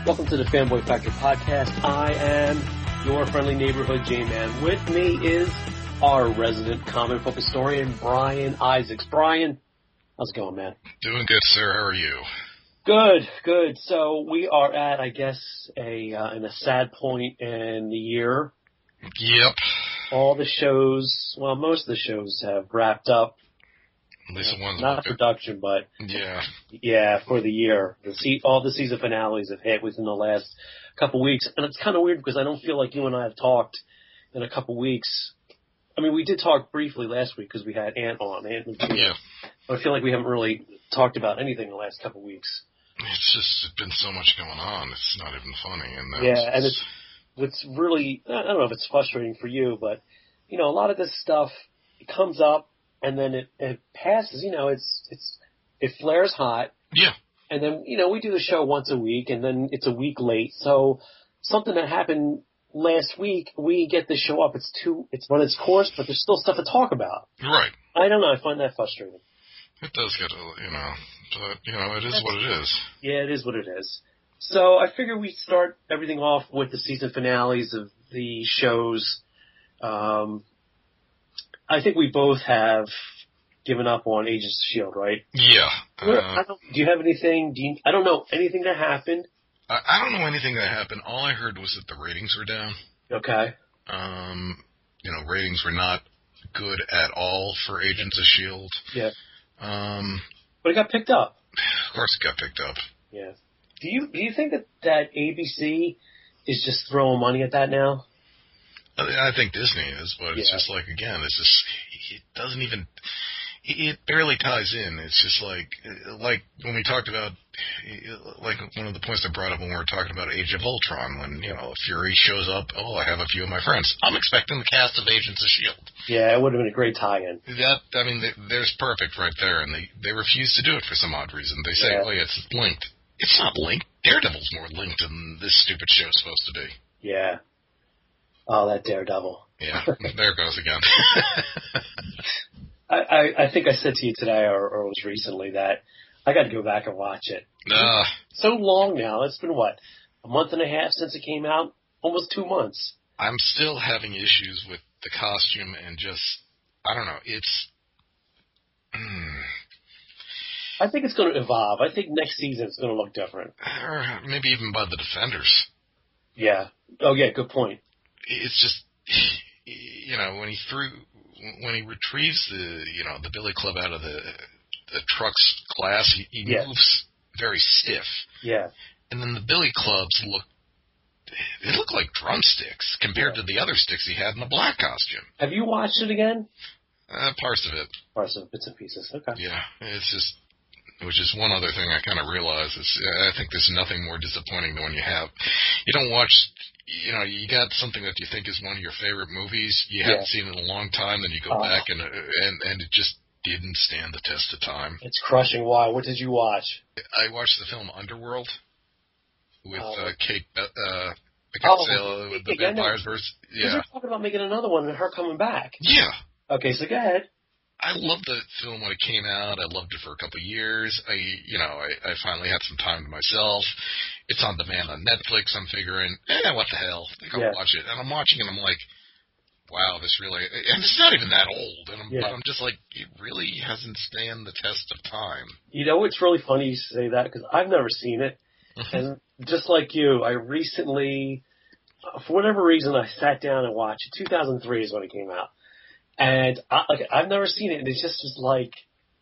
Welcome to the Fanboy Factor podcast. I am your friendly neighborhood J-Man. With me is our resident comic book historian, Brian Isaacs. Brian, how's it going, man? Doing good, sir. How are you? Good. So we are at, I guess, in a sad point in the year. Yep. All the shows, well, most of the shows have wrapped up. At least the ones not production, but yeah, for the year. All the season finales have hit within the last couple weeks, and it's kind of weird because I don't feel like you and I have talked in a couple weeks. I mean, we did talk briefly last week because we had Ant on, yeah. But I feel like we haven't really talked about anything the last couple weeks. It's just been so much going on. It's not even funny. And it's really, I don't know if it's frustrating for you, but a lot of this stuff comes up. And then it passes, it flares hot. Yeah. And then, we do the show once a week and then it's a week late. So something that happened last week, we get the show up. It's run its course, but there's still stuff to talk about. Right. I don't know. I find that frustrating. It does get, but, it is what it is. Yeah, it is what it is. So I figure we start everything off with the season finales of the shows. I think we both have given up on Agents of S.H.I.E.L.D., right? Yeah. Do you have anything? I don't know anything that happened. I don't know anything that happened. All I heard was that the ratings were down. Okay. Ratings were not good at all for Agents of S.H.I.E.L.D. Yeah. But it got picked up. Of course it got picked up. Yeah. Do you think that ABC is just throwing money at that now? I think Disney is, but it's just like, again, it doesn't even, it barely ties in. It's just like when we talked about, like one of the points I brought up when we were talking about Age of Ultron, when, Fury shows up, I have a few of my friends. I'm expecting the cast of Agents of S.H.I.E.L.D. Yeah, it would have been a great tie-in. There's perfect right there, and they refuse to do it for some odd reason. They say, it's linked. It's not linked. Daredevil's more linked than this stupid show's supposed to be. Yeah. Oh, that Daredevil. Yeah, there it goes again. I think I said to you today, or it was recently, that I got to go back and watch it. So long now. It's been, what, a month and a half since it came out? Almost 2 months. I'm still having issues with the costume and just, I don't know, it's... I think it's going to evolve. I think next season it's going to look different. Or maybe even by the Defenders. Yeah. Oh, yeah, good point. It's just, when he retrieves the Billy Club out of the truck's glass, he moves very stiff. Yeah. And then the Billy Clubs look like drumsticks compared to the other sticks he had in the black costume. Have you watched it again? Parts of it. Bits and pieces. Okay. Yeah, which is one other thing I kind of realize is I think there's nothing more disappointing than when you don't watch, you got something that you think is one of your favorite movies, you haven't seen it in a long time, then you go back and it just didn't stand the test of time. It's crushing. Why? What did you watch? I watched the film Underworld with Kate Beckinsale with the vampires versus. Yeah. You're talking about making another one and her coming back. Yeah. Okay, so go ahead. I loved the film when it came out. I loved it for a couple of years. I finally had some time to myself. It's on demand on Netflix. I'm figuring, what the hell? I'll watch it. And I'm watching it and I'm like, wow, this really, and it's not even that old. But I'm just like, it really hasn't stand the test of time. It's really funny you say that because I've never seen it. And just like you, I recently, for whatever reason, I sat down and watched it. 2003 is when it came out. And I've never seen it, and it just was like,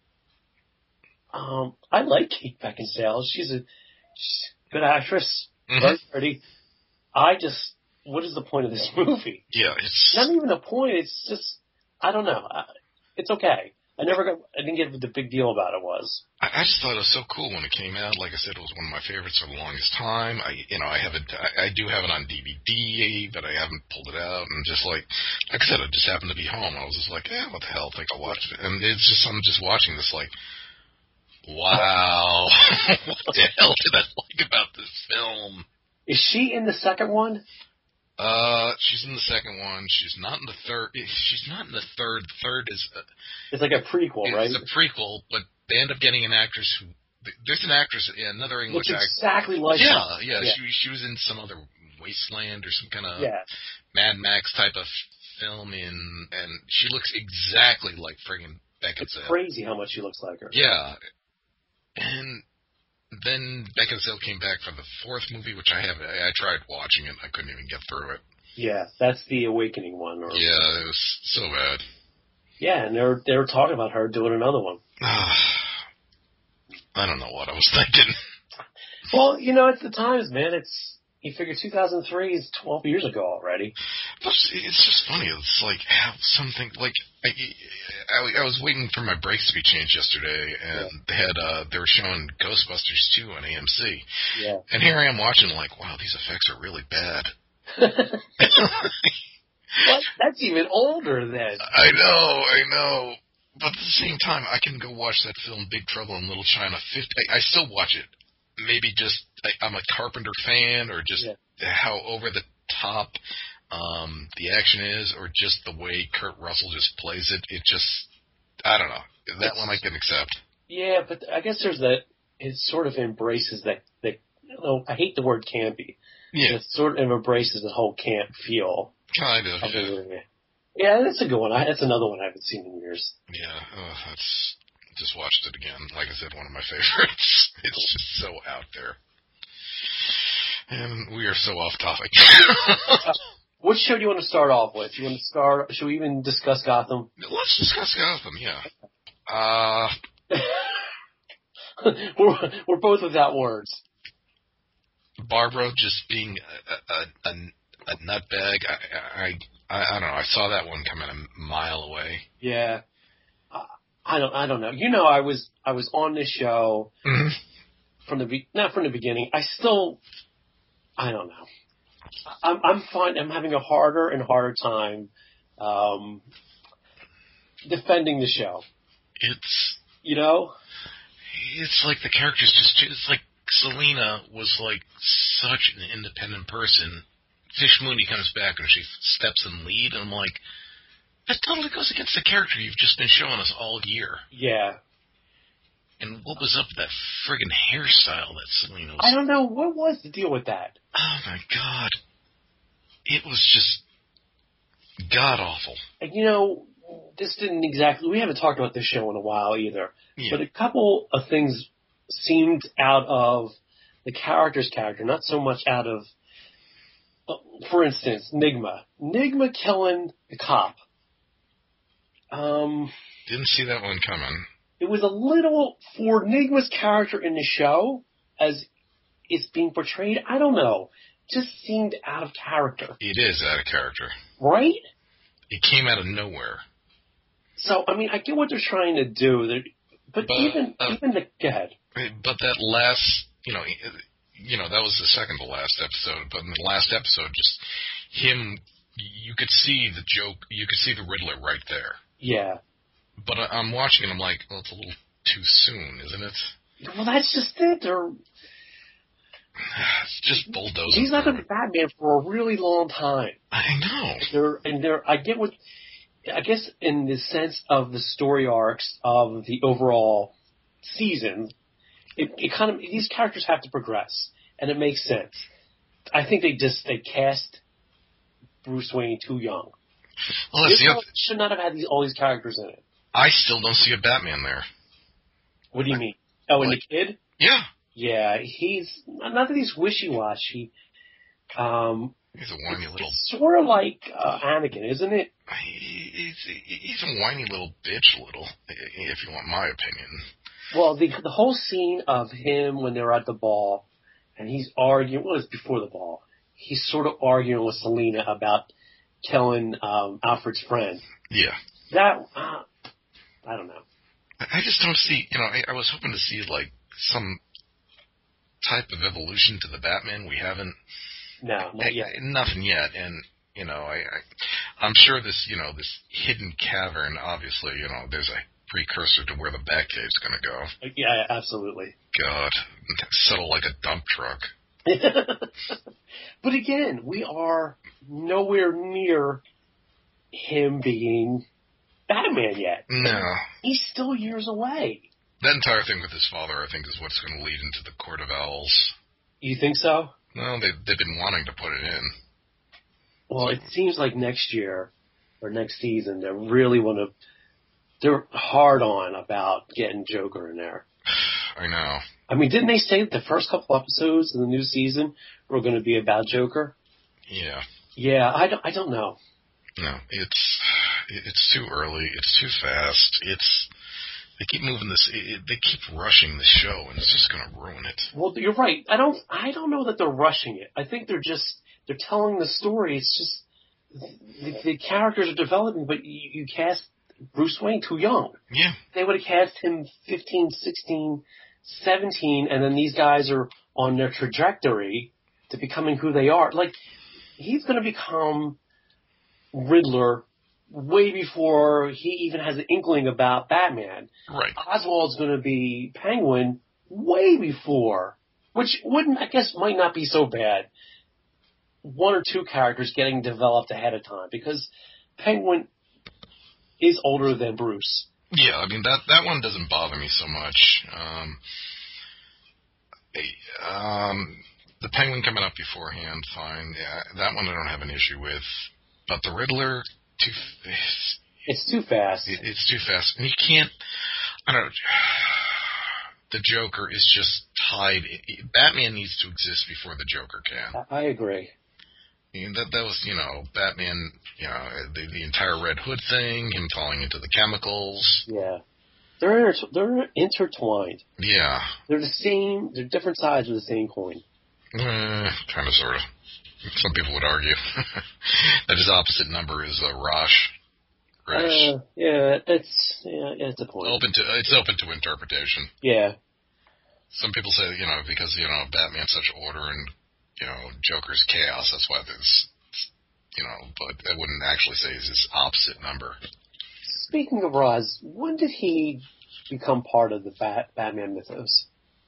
I like Kate Beckinsale. She's a good actress, very pretty. What is the point of this movie? Yeah, it's not even a point. It's just, I don't know. It's okay. I didn't get what the big deal about it was. I just thought it was so cool when it came out. Like I said, it was one of my favorites for the longest time. I do have it on DVD, but I haven't pulled it out. And just like I said, I just happened to be home. I was just like, what the hell? I think I'll watch it. And it's just, I'm just watching this like, wow, what the hell did I like about this film? Is she in the second one? She's in the second one. She's not in the third. She's not in the third. The third is... it's like a prequel, right? It's a prequel, but they end up getting an actress who There's an actress, another English looks actress. exactly like her. Yeah. She was in some other Wasteland or some kind of Yeah. Mad Max type of film, and she looks exactly like friggin' Beckinsale. It's crazy how much she looks like her. Yeah. And then Beckinsale came back for the fourth movie, which I tried watching it. I couldn't even get through it. Yeah, that's the Awakening one. Yeah, it was so bad. Yeah, and they were talking about her doing another one. I don't know what I was thinking. Well, it's the times, man. You figure 2003 is 12 years ago already. It's just funny. It's like how something like I was waiting for my brakes to be changed yesterday, and they were showing Ghostbusters 2 on AMC. Yeah. And here I am watching, like, wow, these effects are really bad. What? That's even older then. I know. But at the same time, I can go watch that film, Big Trouble in Little China. I still watch it. Maybe just I'm a Carpenter fan, or just how over the top the action is, or just the way Kurt Russell just plays it. It just, I don't know. That one I can accept. Yeah, but I guess there's that. It sort of embraces that. I hate the word campy. Yeah. It sort of embraces the whole camp feel. Kind of. Yeah, that's a good one. That's another one I haven't seen in years. Yeah, just watched it again. Like I said, one of my favorites. It's just so out there. And we are so off topic. What show do you want to start off with? Should we even discuss Gotham? Let's discuss Gotham, yeah. We're both without words. Barbara just being a nutbag. I don't know. I saw that one coming a mile away. Yeah. I don't know. I was on this show not from the beginning. I don't know. I'm fine. I'm having a harder and harder time defending the show. It's It's like the characters it's like Selina was like such an independent person. Fish Mooney comes back and she steps in lead, and I'm like, that totally goes against the character you've just been showing us all year. Yeah. And what was up with that friggin' hairstyle that Selena was... I don't know. What was the deal with that? Oh, my God. It was just god-awful. And, this didn't exactly... We haven't talked about this show in a while either. Yeah. But a couple of things seemed out of the character's character, not so much out of... For instance, Nigma. Nigma killing the cop. Didn't see that one coming. It was a little, for Nigma's character in the show, as it's being portrayed, I don't know, just seemed out of character. It is out of character. Right? It came out of nowhere. So, I mean, I get what they're trying to do, but even go ahead. But that last, that was the second to last episode, but in the last episode, just him, you could see the joke, you could see the Riddler right there. Yeah. But I'm watching and I'm like, well, it's a little too soon, isn't it? Well, that's just it. It's just bulldozing. He's not going to be Batman for a really long time. I know. I get what, I guess in the sense of the story arcs of the overall season, it kind of, these characters have to progress, and it makes sense. I think they cast Bruce Wayne too young. Well, should not have had all these characters in it. I still don't see a Batman there. What do you mean? Oh, and the kid? Yeah. Yeah, he's not that he's wishy-washy. He's a whiny little. It's sort of like Anakin, isn't it? He's a whiny little bitch, if you want my opinion. Well, the whole scene of him when they're at the ball, and he's arguing. Well, it's before the ball. He's sort of arguing with Selina about killing Alfred's friend. Yeah. That I don't know. I just don't see. I was hoping to see like some type of evolution to the Batman. We haven't. No, not yet. Nothing yet, and I'm sure this hidden cavern. Obviously, there's a precursor to where the Batcave's going to go. Yeah, absolutely. God, settle like a dump truck. But again, we are nowhere near him being Batman yet. No. He's still years away. That entire thing with his father, I think, is what's going to lead into the Court of Owls. You think so? Well, they've been wanting to put it in. Well, it seems like next year or next season they really want to. They're hard on about getting Joker in there. I know. I mean, didn't they say that the first couple episodes of the new season were going to be about Joker? Yeah. Yeah, I don't know. No, it's too early. It's too fast. They keep moving this. They keep rushing the show, and it's just going to ruin it. Well, you're right. I don't know that they're rushing it. I think they're telling the story. It's just the characters are developing, but you cast Bruce Wayne too young. Yeah. They would have cast him 15, 16, 17, and then these guys are on their trajectory to becoming who they are. Like, he's going to become Riddler way before he even has an inkling about Batman. Right. Oswald's going to be Penguin way before, which might not be so bad. One or two characters getting developed ahead of time, because Penguin is older than Bruce. Yeah, I mean, that one doesn't bother me so much. The Penguin coming up beforehand, fine. Yeah, that one I don't have an issue with. But the Riddler, it's too fast. It's too fast. And you can't, I don't know, the Joker is just tied. Batman needs to exist before the Joker can. I agree. I mean, that was, Batman, the entire Red Hood thing, him falling into the chemicals. Yeah. They're intertwined. Yeah. They're the same, they're different sides of the same coin. Kind of, sort of. Some people would argue that his opposite number is Rosh. Yeah, it's a point. It's open to interpretation. Yeah. Some people say, because, Batman's such order and, Joker's chaos, that's why there's, but I wouldn't actually say it's his opposite number. Speaking of Roz, when did he become part of the Batman mythos?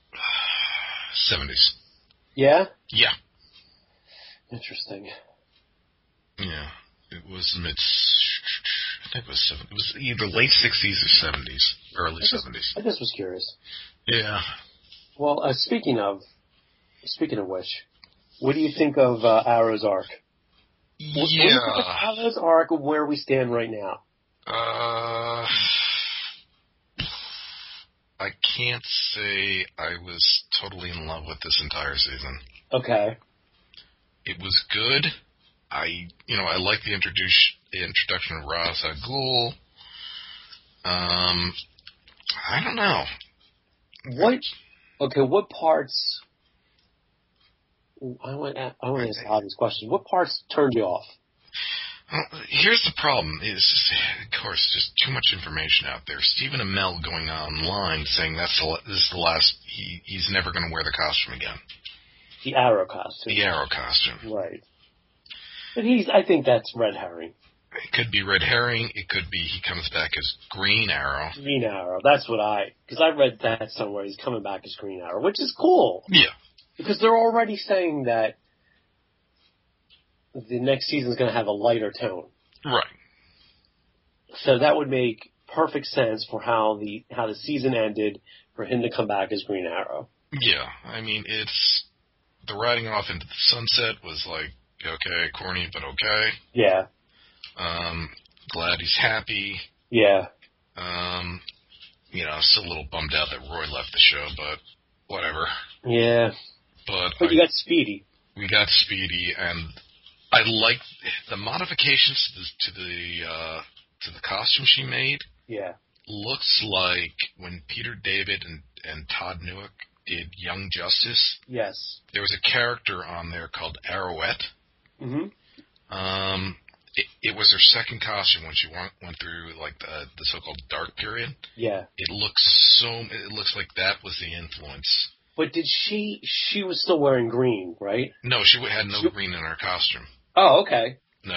70s. Yeah? Yeah. Interesting. Yeah. It was I think it was either late 60s or 70s, early 70s. I just was curious. Yeah. Well, speaking of which, what do you think of Arrow's arc? Yeah. What do you think of Arrow's arc of where we stand right now? I can't say I was totally in love with this entire season. Okay. It was good. I like the introduction of Ra's al Ghul. I don't know. What parts? I want to ask all these questions. What parts turned you off? Here's the problem: is of course just too much information out there. Stephen Amell going online saying this is the last. He's never going to wear the costume again. The Arrow costume. The Arrow costume. Right. But I think that's red herring. It could be red herring. It could be he comes back as Green Arrow. Green Arrow. That's what because I read that somewhere. He's coming back as Green Arrow, which is cool. Yeah. Because they're already saying that the next season's going to have a lighter tone. Right. So that would make perfect sense for how the season ended for him to come back as Green Arrow. Yeah. I mean, the riding off into the sunset was like, okay, corny, but okay. Yeah. Glad he's happy. Yeah. Still a little bummed out that Roy left the show, but whatever. Yeah. But you got Speedy. We got Speedy, and I like the modifications to the costume she made. Yeah. Looks like when Peter David and Todd Newick did Young Justice. Yes. There was a character on there called Arrowette. Mm-hmm. It was her second costume when she went through like the so-called dark period. Yeah. It looks like that was the influence. But did she was still wearing green, right? No, she had no green in her costume. Oh, okay. No,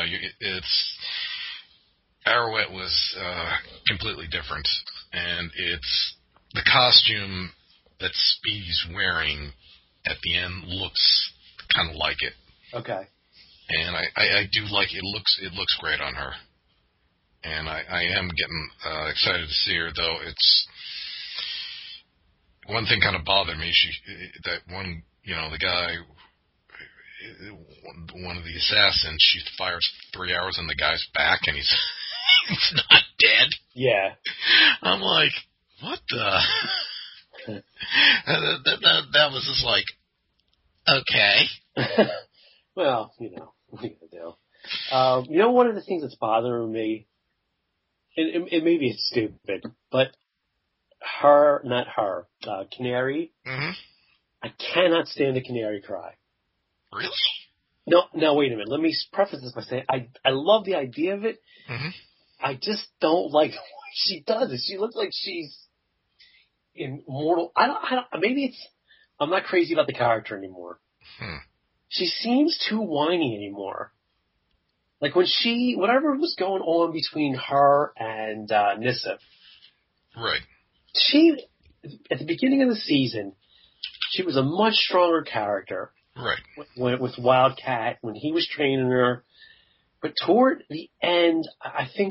Arrowette was completely different, and it's the costume that Speedy's wearing at the end looks kind of like it. Okay. And I do like it. It looks great on her, and I am getting excited to see her. Though One thing kind of bothered me. That one, the guy, one of the assassins, she fires 3 arrows in the guy's back, and he's he's not dead. Yeah. I'm like, what the? that was just like, okay. Well, what are you gonna do? One of the things that's bothering me, and maybe it's stupid, but Canary. Mm-hmm. I cannot stand the Canary cry. Really? No, wait a minute. Let me preface this by saying I love the idea of it. Mm-hmm. I just don't like the way she does it. She looks like she's immortal. I'm not crazy about the character anymore. She seems too whiny anymore. Like whatever was going on between her and Nissa. Right. At the beginning of the season, she was a much stronger character. Right. With Wildcat, when he was training her. But toward the end, I think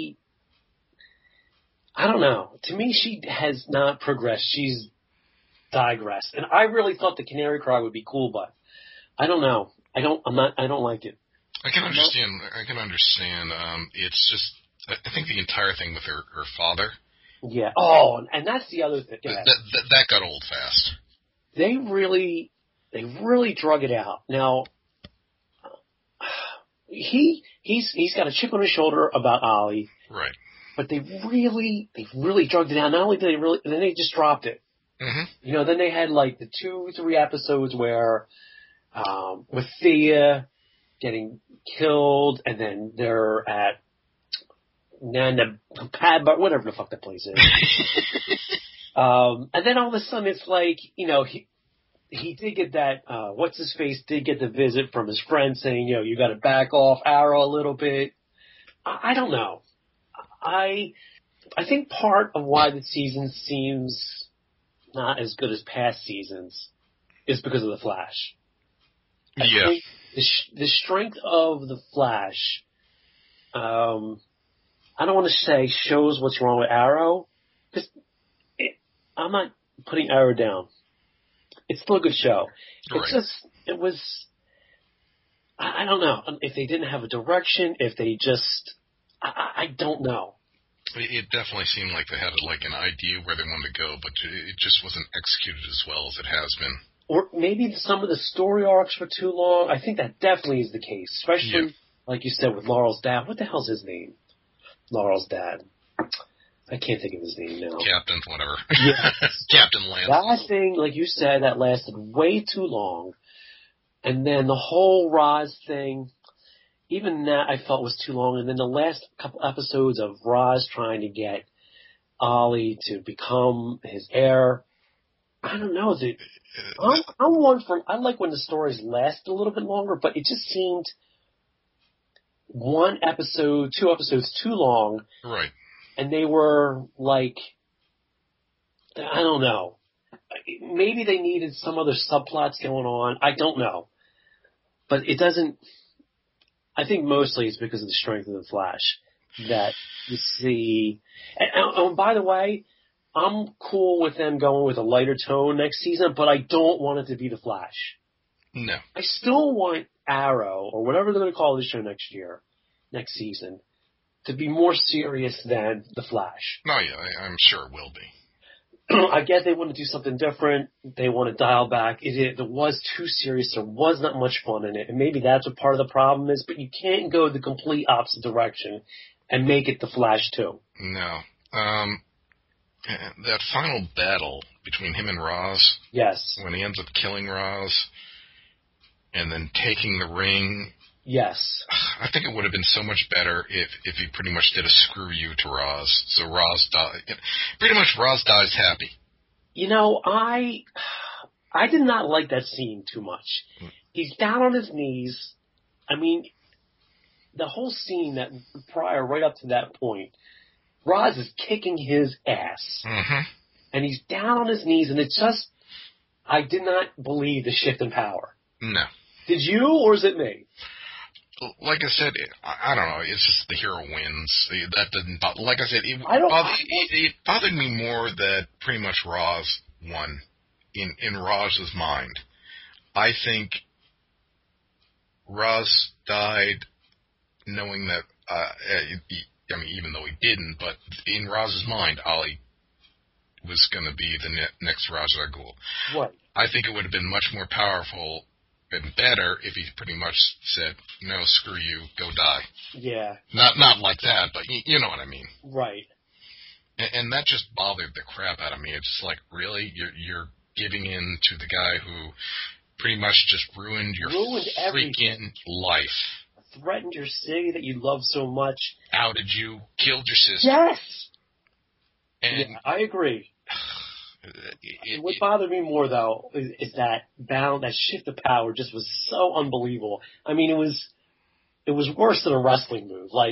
I don't know. To me, she has not progressed. She's digressed. And I really thought the Canary Cry would be cool, but I don't know. I don't like it. I can understand. It's just, I think the entire thing with her father. Yeah. Oh, and that's the other thing. Yeah. That got old fast. They really drug it out. Now, he's got a chip on his shoulder about Ollie. Right. But they really drugged it out. Not only did then they just dropped it. Mm-hmm. Then they had like the 2-3 episodes where, with Thea getting killed, and then they're at Padbar, whatever the fuck that place is. And then all of a sudden it's like, he did get that, what's-his-face did get the visit from his friend saying, you got to back off Arrow a little bit. I don't know. I think part of why the season seems not as good as past seasons is because of the Flash. I think the strength of the Flash, I don't want to say shows what's wrong with Arrow, because I'm not putting Arrow down. It's still a good show. Right. I don't know if they didn't have a direction, if they just, I don't know. It definitely seemed like they had an idea where they wanted to go, but it just wasn't executed as well as it has been. Or maybe some of the story arcs were too long. I think that definitely is the case, especially, like you said, with Laurel's dad. What the hell's his name? Laurel's dad. I can't think of his name now. Captain, whatever. Yes. Captain Lance. That thing, like you said, that lasted way too long. And then the whole Roz thing, even that I felt was too long. And then the last couple episodes of Roz trying to get Ollie to become his heir. I don't know. I like when the stories last a little bit longer, but it just seemed 1 episode, 2 episodes too long. Right. And they were like, I don't know. Maybe they needed some other subplots going on. I don't know. But it doesn't, I think mostly it's because of the strength of the Flash that you see. And by the way, I'm cool with them going with a lighter tone next season, but I don't want it to be the Flash. No. I still want Arrow, or whatever they're going to call this show next season, to be more serious than The Flash. No, yeah, I'm sure it will be. I get they want to do something different. They want to dial back. It was too serious. There was not much fun in it. And maybe that's what part of the problem is, but you can't go the complete opposite direction and make it The Flash too. No. That final battle between him and Roz. Yes. When he ends up killing Roz and then taking the ring. Yes. I think it would have been so much better if he pretty much did a screw you to Roz. So Roz died. Pretty much Roz dies happy. I did not like that scene too much. He's down on his knees. I mean, the whole scene that prior right up to that point, Roz is kicking his ass. Mm-hmm. And he's down on his knees, and it's just, I did not believe the shift in power. No. Did you, or is it me? like I said, I don't know. It's just the hero wins. That doesn't. Like I said, it bothered me more that pretty much Roz won in Roz's mind. I think Roz died knowing that. I mean, even though he didn't, but in Roz's mind, Ali was going to be the next Ra's al Ghul. Right. I think it would have been much more powerful and better if he pretty much said, "No, screw you, go die." Yeah. Not like that, but you know what I mean. Right. And that just bothered the crap out of me. It's just like, really, you're giving in to the guy who pretty much just ruined your freaking life. Threatened your city that you love so much. Outed you, killed your sister. Yes. And yeah, I agree. What bothered me more, though, is that that shift of power just was so unbelievable. I mean, it was worse than a wrestling move. Like,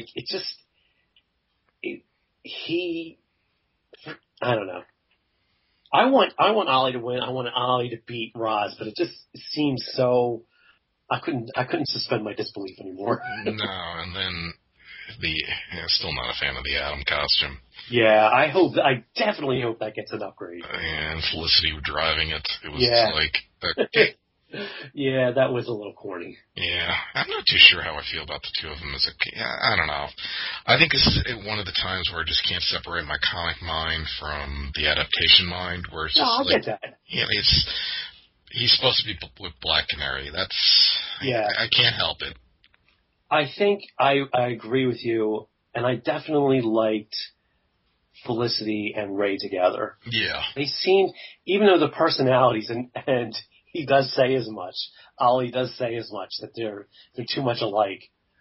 I don't know. I want Ali to win. I want Ali to beat Roz, but it seems so. I couldn't suspend my disbelief anymore. No, and then still not a fan of the Atom costume. Yeah, I definitely hope that gets an upgrade. And Felicity driving it. It was like, okay. Yeah, that was a little corny. Yeah, I'm not too sure how I feel about the two of them I don't know. I think this is one of the times where I just can't separate my comic mind from the adaptation mind, where it's just I get that. Yeah, he's supposed to be with Black Canary. I can't help it. I think I agree with you, and I definitely liked Felicity and Ray together. Yeah. They seem, even though the personalities, and he does say as much, Ali does say as much, that they're too much alike.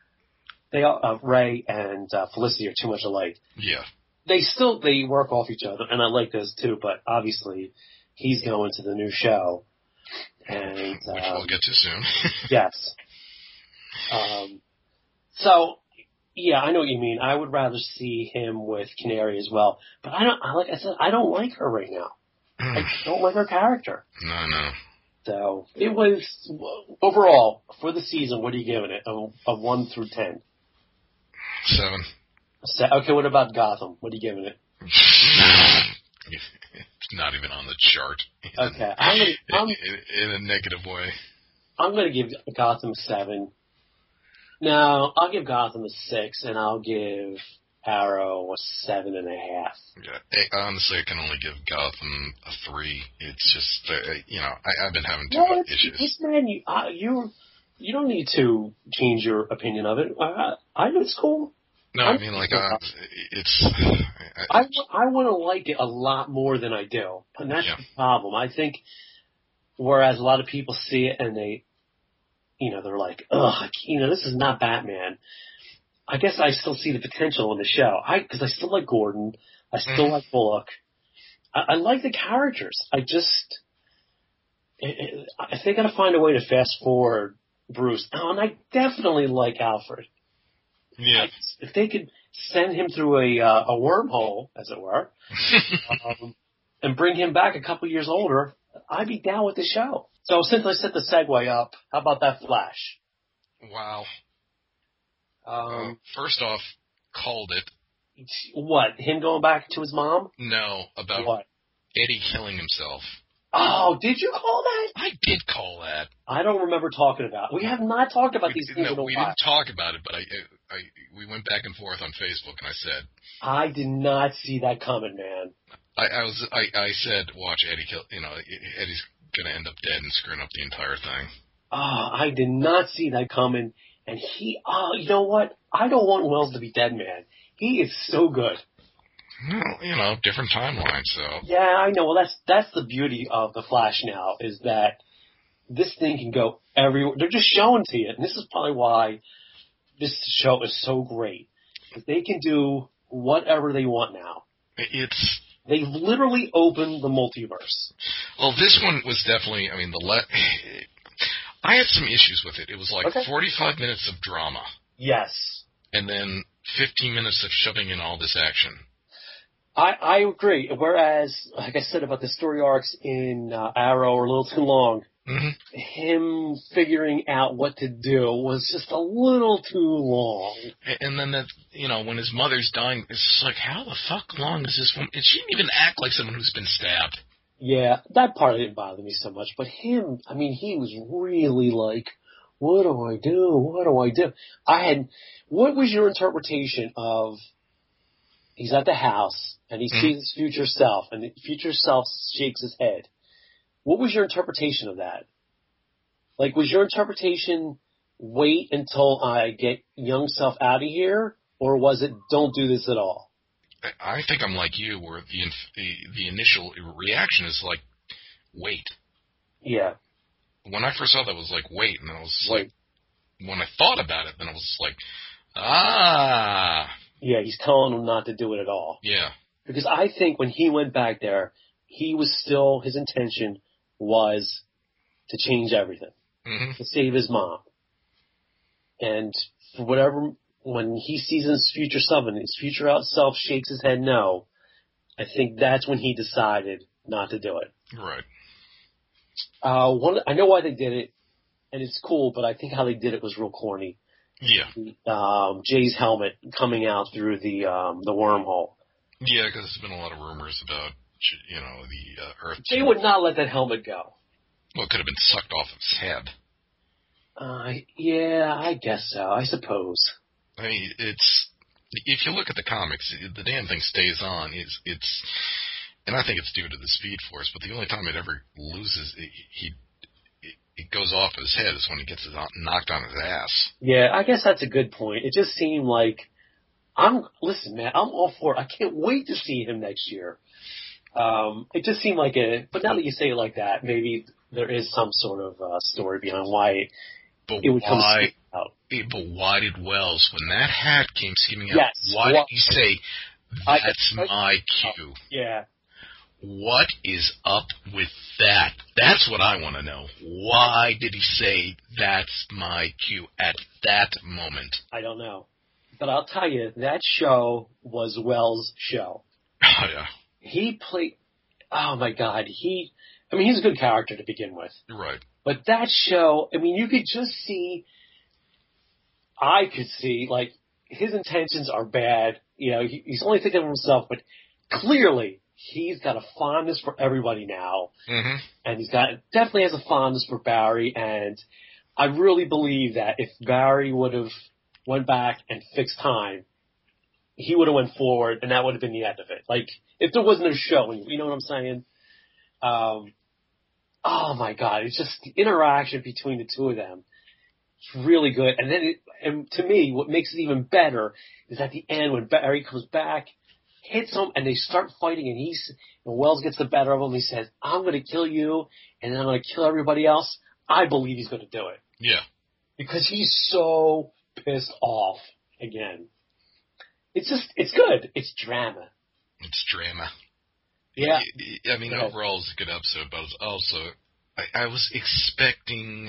Ray and Felicity are too much alike. Yeah. They work off each other, and I like those too, but obviously he's going to the new show. And which we'll get to soon. Yes. So, yeah, I know what you mean. I would rather see him with Canary as well. But like I said, I don't like her right now. I don't like her character. No. So, it was, overall, for the season, what are you giving it? A 1 through 10? 7. Okay, what about Gotham? What are you giving it? It's not even on the chart. Okay. In a negative way. I'm going to give Gotham 7. No, I'll give Gotham a 6, and I'll give Arrow a 7.5. Yeah, honestly, I can only give Gotham a 3. It's just, I've been having too much issues. Listen, you don't need to change your opinion of it. I know it's cool. No, I mean, like, it's... I want to like it a lot more than I do. And that's the problem. I think, whereas a lot of people see it and they're like, ugh, this is not Batman. I guess I still see the potential in the show. Because I still like Gordon. I still like Bullock. I like the characters. If they got to find a way to fast forward Bruce, and I definitely like Alfred. Yeah. If they could send him through a wormhole, as it were, and bring him back a couple years older, I'd be down with the show. So since I set the segue up, how about that Flash? Wow. First off, called it. What? Him going back to his mom? No, about what? Eddie killing himself. Oh, did you call that? I did call that. I don't remember talking about it. We have not talked about these things in a while. We didn't talk about it, but we went back and forth on Facebook, and I said... I did not see that coming, man. I said, watch Eddie kill... Eddie's going to end up dead and screwing up the entire thing. Oh, I did not see that coming. And you know what? I don't want Wells to be dead, man. He is so good. Well, different timeline, so... Yeah, I know. Well, that's the beauty of The Flash now, is that this thing can go everywhere. They're just showing to you. And this is probably why this show is so great. They can do whatever they want now. They've literally opened the multiverse. Well, this one was definitely... I had some issues with it. It was like 45 minutes of drama. Yes. And then 15 minutes of shoving in all this action. I agree. Whereas, like I said about the story arcs in Arrow are a little too long. him figuring out what to do was just a little too long. And then that, when his mother's dying, it's just like, how the fuck long is this woman? And she didn't even act like someone who's been stabbed. Yeah, that part didn't bother me so much, but him, I mean, he was really like, what do I do? What do I do? What was your interpretation of, he's at the house, and he sees his future self, and the future self shakes his head. What was your interpretation of that? Like, was your interpretation, wait until I get young self out of here, or was it, don't do this at all? I think I'm like you, where the initial reaction is like, wait. Yeah. When I first saw that, I was like, wait, and then I was like, when I thought about it, then I was like, ah. Yeah, he's telling him not to do it at all. Yeah. Because I think when he went back there, his intention was to change everything, to save his mom. And for whatever, when he sees his future self and his future self shakes his head no, I think that's when he decided not to do it. Right. I know why they did it, and it's cool, but I think how they did it was real corny. Yeah. Jay's helmet coming out through the wormhole. Yeah, because there's been a lot of rumors about, the Earth. They would not let that helmet go. Well, it could have been sucked off his head. Yeah, I guess so. I suppose. I mean, if you look at the comics, the damn thing stays on. And I think it's due to the Speed Force, but the only time it ever loses, it goes off his head is when he gets knocked on his ass. Yeah, I guess that's a good point. It just seemed like, listen, man, I'm all for it. I can't wait to see him next year. It just seemed like but now that you say it like that, maybe there is some sort of story behind why it would come out. But why did Wells, when that hat came skimming out, why did he say, that's my cue? Yeah. What is up with that? That's what I want to know. Why did he say, that's my cue at that moment? I don't know. But I'll tell you, that show was Wells' show. Oh, yeah. He played, oh my God, he's a good character to begin with. Right. But that show, you could just see, I could see, like, his intentions are bad. He's only thinking of himself, but clearly he's got a fondness for everybody now. Mm-hmm. And definitely has a fondness for Barry. And I really believe that if Barry would have went back and fixed time, he would have went forward, and that would have been the end of it. Like, if there wasn't a show, you know what I'm saying? Oh my God, it's just the interaction between the two of them. It's really good. And then, and to me, what makes it even better is at the end when Barry comes back, hits him, and they start fighting, and Wells gets the better of him. He says, I'm going to kill you, and then I'm going to kill everybody else. I believe he's going to do it. Yeah. Because he's so pissed off again. It's good. It's drama. It's drama. Yeah. Overall, it's a good episode, but also, I was expecting,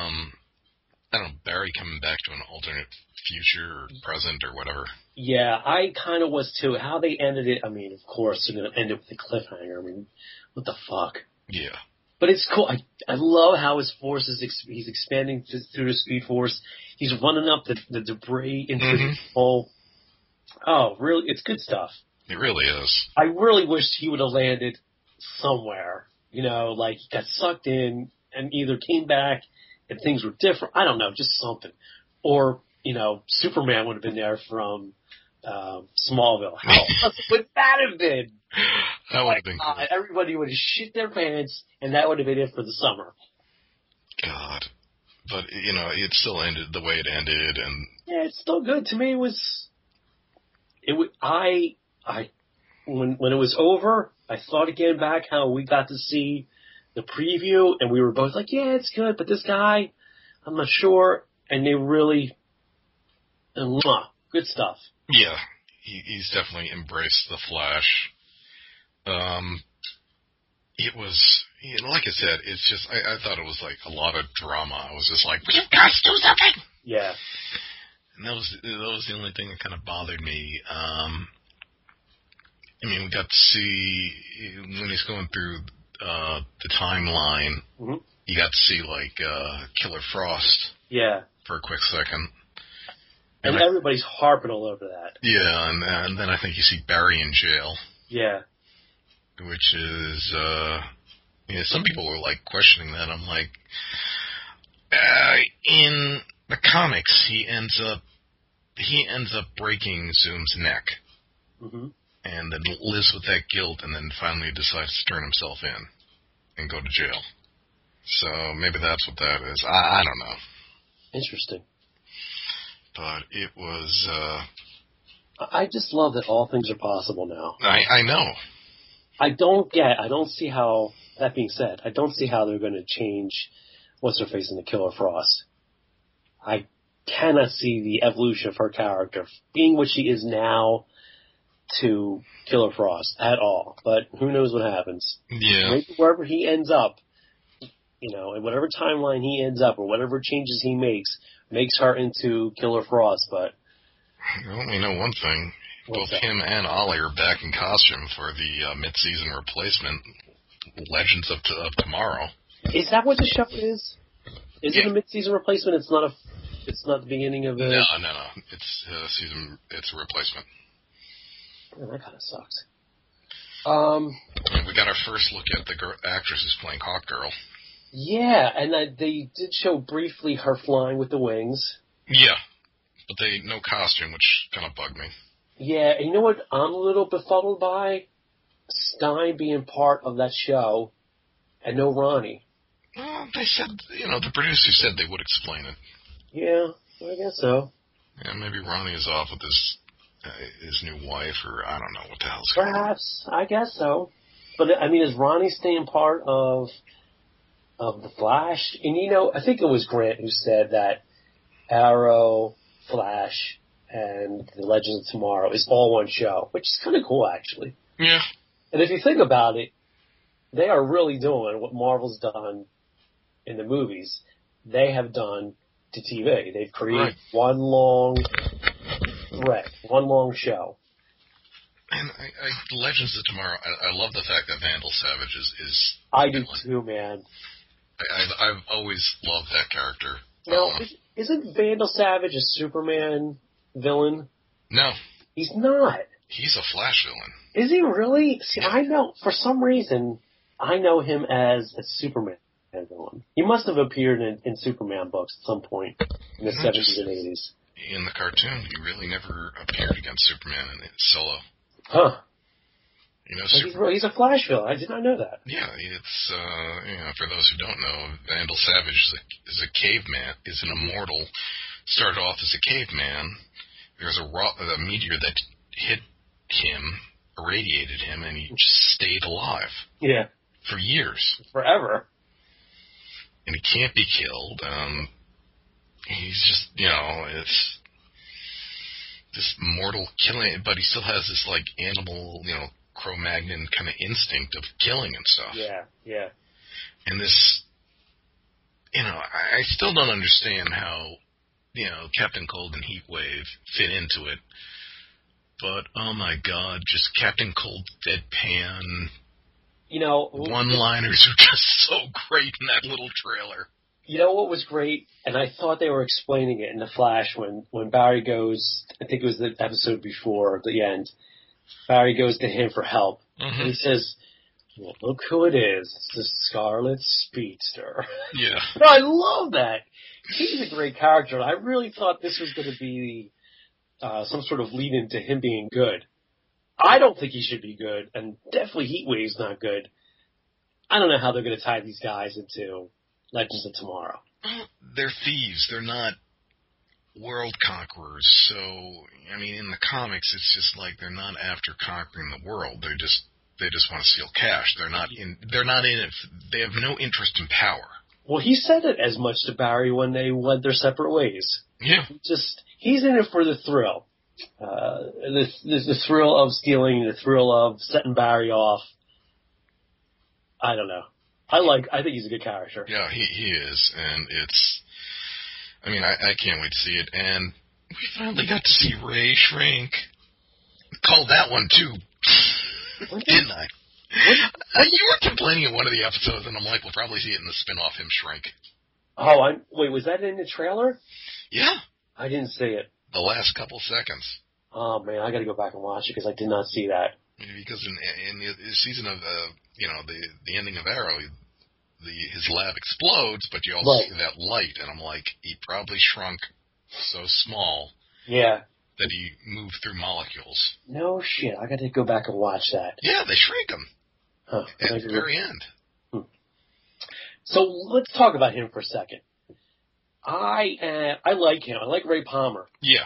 Barry coming back to an alternate future or present or whatever. Yeah, I kind of was too. How they ended it, of course, they're going to end it with a cliffhanger. What the fuck? Yeah. But it's cool. I love how his force he's expanding through the Speed Force. He's running up the debris into the hole. Oh, really? It's good stuff. It really is. I really wish he would have landed somewhere. Like he got sucked in and either came back and things were different. I don't know, just something. Or, Superman would have been there from Smallville. How would that have been? That would have been cool. Everybody would have shit their pants, and that would have been it for the summer. God. But, it still ended the way it ended, and... Yeah, it's still good. To me, when it was over, I thought again back how we got to see the preview, and we were both like, yeah, it's good, but this guy, I'm not sure, and they really, good stuff. Yeah, he's definitely embraced the Flash. It was, like I said, it's just, I thought it was like a lot of drama. I was just like, we've got to do something! Yeah. And that was the only thing that kind of bothered me. We got to see when he's going through the timeline. Mm-hmm. you got to see, like, Killer Frost. Yeah. For a quick second. And everybody's harping all over that. Yeah, and then I think you see Barry in jail. Yeah. Which is, some people were, like, questioning that. I'm like, in the comics, he ends up breaking Zoom's neck. Mm-hmm. And then lives with that guilt, and then finally decides to turn himself in and go to jail. So maybe that's what that is. I don't know. Interesting. But it was... I just love that all things are possible now. I know. I don't see how, that being said, I don't see how they're going to change What's-Her-Face into Killer Frost. I cannot see the evolution of her character being what she is now to Killer Frost at all. But who knows what happens. Yeah. Maybe wherever he ends up, in whatever timeline he ends up or whatever changes he makes her into Killer Frost, but... Well, we know one thing. Both that? Him and Ollie are back in costume for the mid-season replacement, Legends of Tomorrow. Is that what the show is? Is it a mid-season replacement? It's not the beginning of it? No. It's a replacement. Man, that kind of sucks. And we got our first look at the actress who's playing Hawkgirl. Yeah, and they did show briefly her flying with the wings. Yeah, but no costume, which kind of bugged me. Yeah, and you know what I'm a little befuddled by? Stein being part of that show, and no Ronnie. Well, they said, the producers said they would explain it. Yeah, I guess so. Yeah, maybe Ronnie is off with his new wife, or I don't know what the hell's going on. Perhaps, I guess so. But, is Ronnie staying part of the Flash? And, I think it was Grant who said that Arrow, Flash, and the Legends of Tomorrow is all one show, which is kind of cool, actually. Yeah. And if you think about it, they are really doing what Marvel's done in the movies. They have done to TV. They've created one long thread, one long show. And Legends of Tomorrow, I love the fact that Vandal Savage is I do too, man. I've always loved that character. Now, isn't Vandal Savage a Superman villain? No. He's not. He's a Flash villain. Is he really? See, I know, for some reason, I know him as a Superman villain. He must have appeared in Superman books at some point in the 70s and 80s. In the cartoon, he really never appeared against Superman in Solo. Huh. He's a Flash villain. I did not know that. Yeah, it's, for those who don't know, Vandal Savage is a caveman, is an immortal, started off as a caveman. There's a meteor that hit him, irradiated him, and he just stayed alive. Yeah. For years. Forever. And he can't be killed. He's just, it's this mortal killing, but he still has this, like, animal, Cro-Magnon kind of instinct of killing and stuff. Yeah. And this, I still don't understand how, Captain Cold and Heatwave fit into it. But, oh my God, just Captain Cold deadpan. One-liners are just so great in that little trailer. You know what was great? And I thought they were explaining it in The Flash when Barry goes, I think it was the episode before the end, Barry goes to him for help. Mm-hmm. And he says, well, look who it is. It's the Scarlet Speedster. Yeah. I love that. He's a great character. And I really thought this was going to be some sort of lead into him being good. I don't think he should be good, and definitely Heatwave's not good. I don't know how they're going to tie these guys into Legends of Tomorrow. They're thieves. They're not world conquerors. So, in the comics, it's just like they're not after conquering the world. They just want to steal cash. They're not in it. They have no interest in power. Well, he said it as much to Barry when they went their separate ways. Yeah. He's in it for the thrill. The thrill of stealing, the thrill of setting Barry off. I don't know. I think he's a good character. Yeah, he is, and it's. I can't wait to see it, and we finally got to see Ray shrink. Called that one too, didn't I? You were complaining in one of the episodes, and I'm like, we'll probably see it in the spin-off, him shrink. Oh, wait, was that in the trailer? Yeah. I didn't see it. The last couple seconds. Oh, man, I got to go back and watch it because I did not see that. Because in the season of, the ending of Arrow, his lab explodes, but you also see that light, and I'm like, he probably shrunk so small. Yeah. That he moved through molecules. No shit, I got to go back and watch that. Yeah, they shrink him. Huh. At the very end. So let's talk about him for a second. I like him. I like Ray Palmer. Yeah.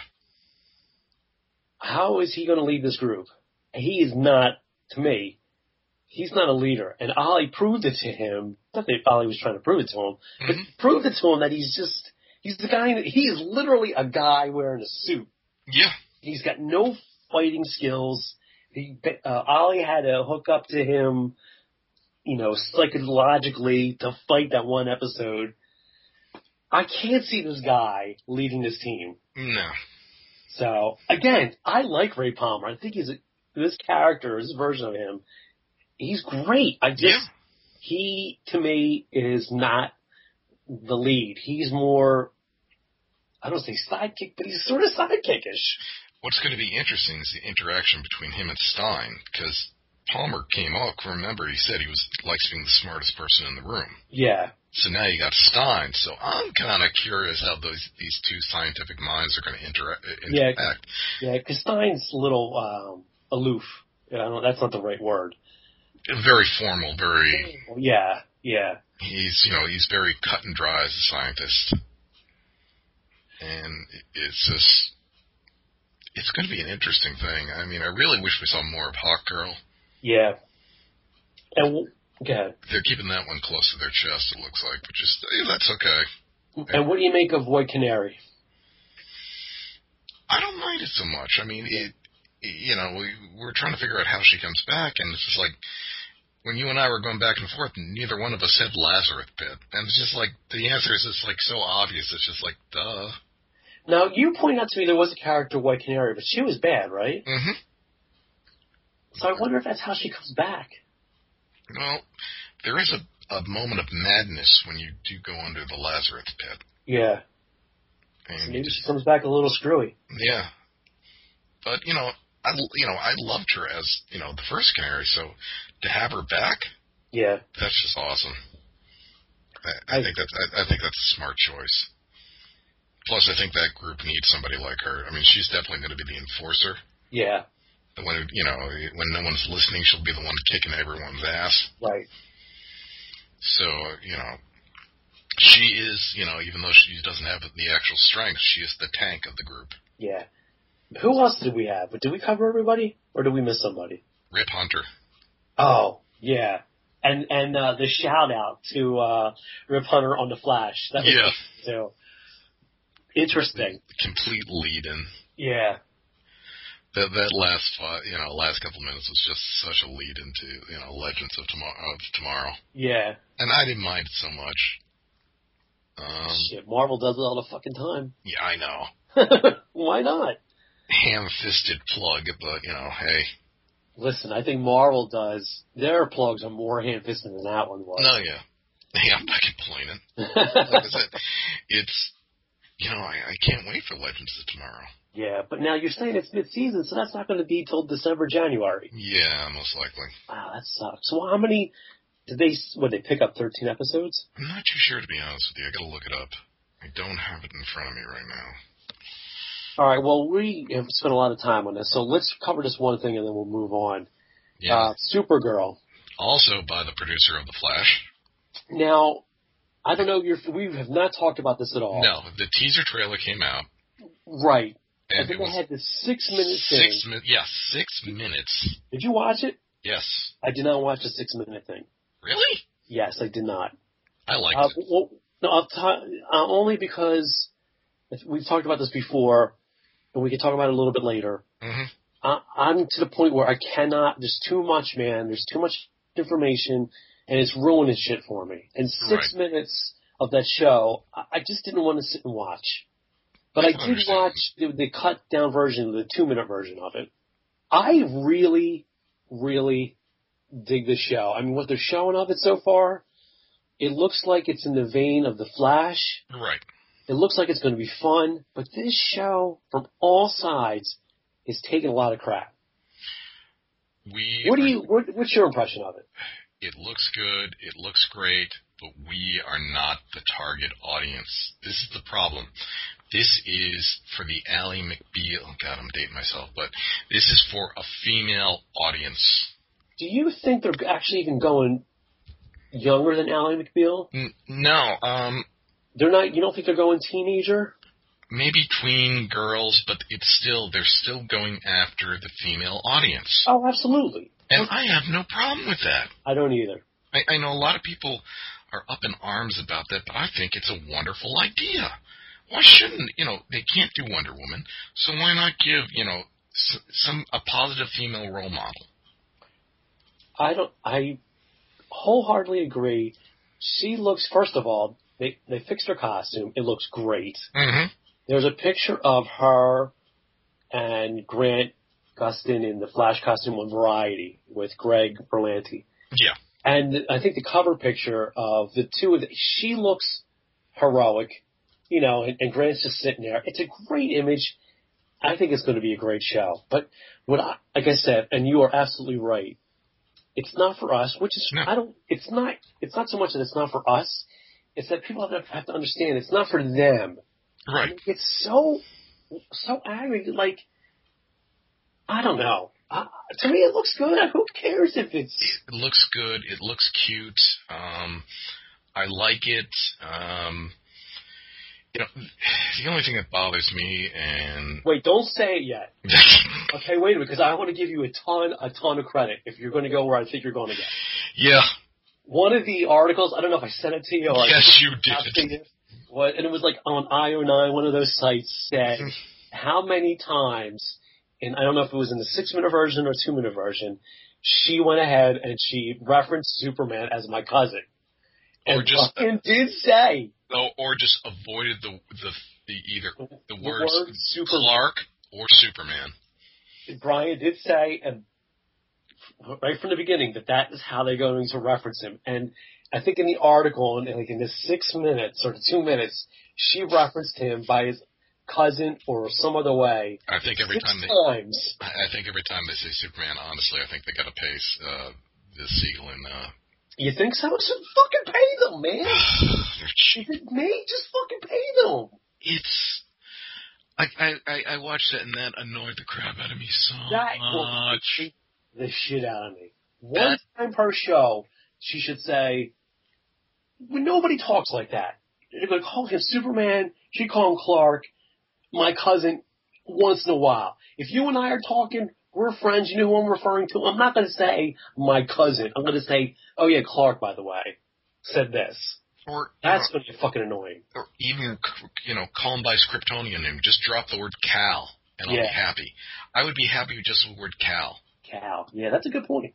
How is he going to lead this group? He is not, to me, he's not a leader. And Ollie proved it to him. Not that Ollie was trying to prove it to him, but proved it to him that he's the guy, he is literally a guy wearing a suit. Yeah. He's got no fighting skills. Ollie had to hook up to him, psychologically to fight that one episode. I can't see this guy leading this team. No. So, again, I like Ray Palmer. I think this character, this version of him, he's great. He, to me, is not the lead. He's more, I don't say sidekick, but he's sort of sidekickish. What's going to be interesting is the interaction between him and Stein, because Palmer came off. Remember, he said he likes being the smartest person in the room. Yeah. So now you got Stein. So I'm kind of curious how these two scientific minds are going to interact. Yeah, because Stein's a little aloof. That's not the right word. Very formal, very... Yeah. He's very cut and dry as a scientist. And it's going to be an interesting thing. I mean, I really wish we saw more of Hawkgirl. Yeah. And go ahead. They're keeping that one close to their chest, it looks like, but that's okay. And what do you make of White Canary? I don't mind it so much. I mean, we're trying to figure out how she comes back, and it's just like, when you and I were going back and forth, neither one of us said Lazarus Pit. And it's just like, the answer is just like so obvious, it's just like, duh. Now, you pointed out to me there was a character, White Canary, but she was bad, right? Mm-hmm. So I wonder if that's how she comes back. Well, there is a moment of madness when you do go under the Lazarus Pit. Yeah. And so maybe she comes back a little screwy. Yeah. But, I loved her as, the first Canary, so to have her back, yeah, that's just awesome. I think that's a smart choice. Plus, I think that group needs somebody like her. I mean, she's definitely going to be the enforcer. Yeah. The one who, when no one's listening, she'll be the one kicking everyone's ass. Right. So, she is, even though she doesn't have the actual strength, she is the tank of the group. Yeah. Who else did we have? Did we cover everybody, or did we miss somebody? Rip Hunter. Oh, yeah. And the shout out to Rip Hunter on the Flash. That was too. Interesting. Complete lead-in. Yeah. That last couple minutes was just such a lead into, Legends of Tomorrow. Yeah. And I didn't mind it so much. Shit, Marvel does it all the fucking time. Yeah, I know. Why not? Ham-fisted plug, but, hey. Listen, I think Marvel does. Their plugs are more ham-fisted than that one was. No, yeah. Hey, I'm not complaining. Like I said, it's, I can't wait for Legends of Tomorrow. Yeah, but now you're saying it's mid-season, so that's not going to be till December, January. Yeah, most likely. Wow, that sucks. So how many, did they pick up 13 episodes? I'm not too sure, to be honest with you. I got to look it up. I don't have it in front of me right now. All right, well, we have spent a lot of time on this, so let's cover this one thing and then we'll move on. Yeah. Supergirl. Also by the producer of The Flash. Now, I don't know if we have not talked about this at all. No, the teaser trailer came out. Right. And then they had this 6-minute thing. 6 minutes. Did you watch it? Yes. I did not watch the 6-minute thing. Really? Yes, I did not. I liked it. Well, no, only because we've talked about this before, and we can talk about it a little bit later. Mm-hmm. I'm to the point where I cannot. There's too much, man. There's too much information, and it's ruining shit for me. And 6 minutes of that show, I just didn't want to sit and watch. But I did watch the cut-down version, the 2-minute version of it. I really, really dig the show. I mean, what they're showing of it so far, it looks like it's in the vein of The Flash. Right. It looks like it's going to be fun, but this show, from all sides, is taking a lot of crap. What's your impression of it? It looks good. It looks great, but we are not the target audience. This is the problem. This is for the Ally McBeal. Oh, God, I'm dating myself, but this is for a female audience. Do you think they're actually even going younger than Ally McBeal? No. They're not. You don't think they're going teenager? Maybe tween girls, but they're still going after the female audience. Oh, absolutely. And I have no problem with that. I don't either. I know a lot of people are up in arms about that, but I think it's a wonderful idea. Why shouldn't, they can't do Wonder Woman, so why not give, a positive female role model? I wholeheartedly agree. She looks, first of all, they fixed her costume. It looks great. Mm-hmm. There's a picture of her and Grant Gustin in the Flash costume on Variety with Greg Berlanti. Yeah. And I think the cover picture of the two of them, she looks heroic, and Grant's just sitting there. It's a great image. I think it's going to be a great show. But like I said, and you are absolutely right, it's not for us, which is, no. It's not so much that it's not for us, it's that people have to understand it's not for them. Right. I mean, it's so aggravating. Like, I don't know. To me, it looks good. Who cares if it's... It looks good. It looks cute. I like it. The only thing that bothers me and... Wait, don't say it yet. Okay, wait a minute, because I want to give you a ton of credit if you're going to go where I think you're going to go. Yeah. One of the articles, I don't know if I sent it to you or... Yes, you did. And it was like on IO9, one of those sites said how many times... And I don't know if it was in the 6-minute version or 2-minute version, she went ahead and she referenced Superman as my cousin. And did say. No, or just avoided the words Clark or Superman. Brian did say, and right from the beginning, that is how they're going to reference him. And I think in the article, in the 6 minutes or the 2 minutes, she referenced him by his cousin or some other way. I think every time they say Superman, honestly, I think they got to pay the Siegel and. You think so? So fucking pay them, man. They're cheap. Just fucking pay them. It's. I watched that and that annoyed the crap out of me so much. The shit out of me. One time per show, she should say, well, nobody talks like that. They're going to call him Superman. She call him Clark. My cousin, once in a while. If you and I are talking, we're friends, you know who I'm referring to. I'm not going to say my cousin. I'm going to say, oh yeah, Clark, by the way, said this. That's going to be fucking annoying. Or even, call him by his Kryptonian name. Just drop the word Cal, and I'll be happy. I would be happy with just the word Cal. Cal. Yeah, that's a good point.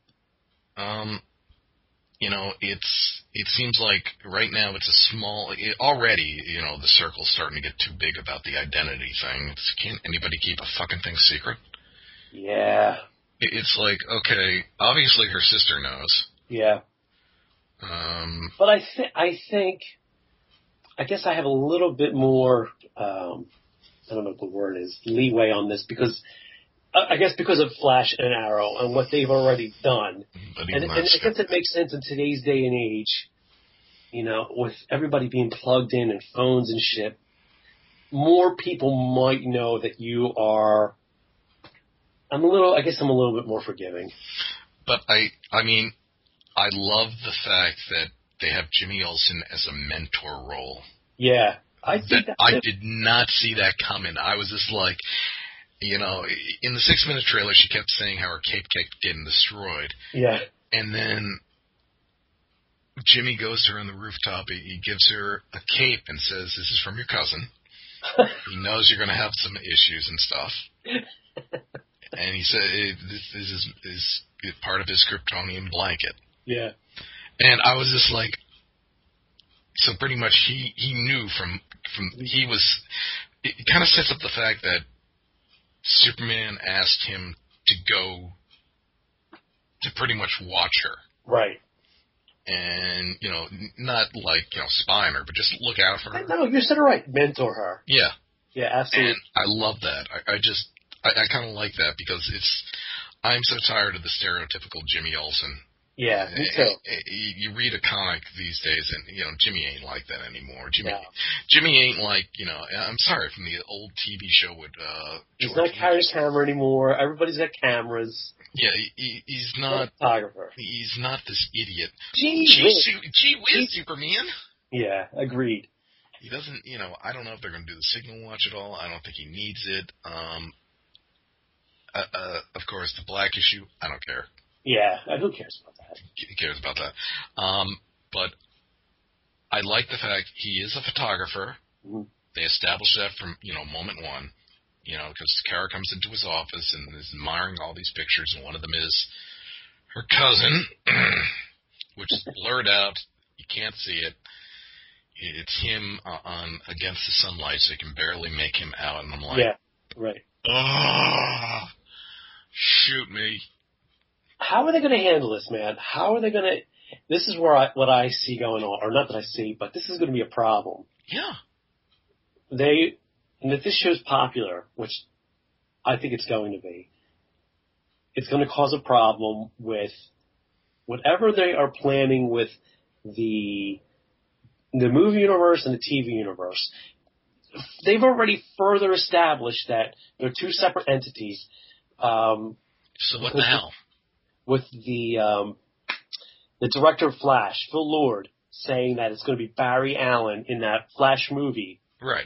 It seems like right now it's a small... already, the circle's starting to get too big about the identity thing. Can't anybody keep a fucking thing secret? Yeah. It's like, okay, obviously her sister knows. Yeah. But I think... I guess I have a little bit more... I don't know what the word is, leeway on this, because... I guess because of Flash and Arrow and what they've already done. And I guess it makes sense in today's day and age, with everybody being plugged in and phones and shit, more people might know that you are... I'm a little bit more forgiving. But I mean, I love the fact that they have Jimmy Olsen as a mentor role. Yeah. I did not see that coming. I was just like... in the 6-minute trailer, she kept saying how her cape kept getting destroyed. Yeah. And then Jimmy goes to her on the rooftop. He gives her a cape and says, "This is from your cousin." He knows you're going to have some issues and stuff. And he said, "This is part of his Kryptonian blanket." Yeah. And I was just like, so pretty much he knew from he was. It kind of sets up the fact that Superman asked him to go to pretty much watch her. Right. And, not like, spying her, but just look out for her. No, you said it right. Mentor her. Yeah. Yeah, absolutely. And I love that. I kind of like that because I'm so tired of the stereotypical Jimmy Olsen. Yeah, me too. You read a comic these days, and Jimmy ain't like that anymore. Jimmy ain't like I'm sorry, from the old TV show with he's not carrying a camera anymore. Everybody's got cameras. Yeah, he's not a photographer. He's not this idiot. Gee whiz, Superman. Yeah, agreed. He doesn't. I don't know if they're going to do the Signal Watch at all. I don't think he needs it. Of course, the Black issue. I don't care. Yeah, who cares about that? Who cares about that? But I like the fact he is a photographer. Mm-hmm. They established that from, moment one. Because Kara comes into his office and is admiring all these pictures, and one of them is her cousin, which is blurred out. You can't see it. It's him on against the sunlight, so you can barely make him out. And I'm like, yeah, right. Oh, shoot me. How are they going to handle this, man? How are they going to... This is what I see going on. Or not that I see, but this is going to be a problem. Yeah. And if this show's popular, which I think it's going to be, it's going to cause a problem with whatever they are planning with the movie universe and the TV universe. They've already further established that they're two separate entities. So what the hell? With the director of Flash, Phil Lord, saying that it's going to be Barry Allen in that Flash movie. Right.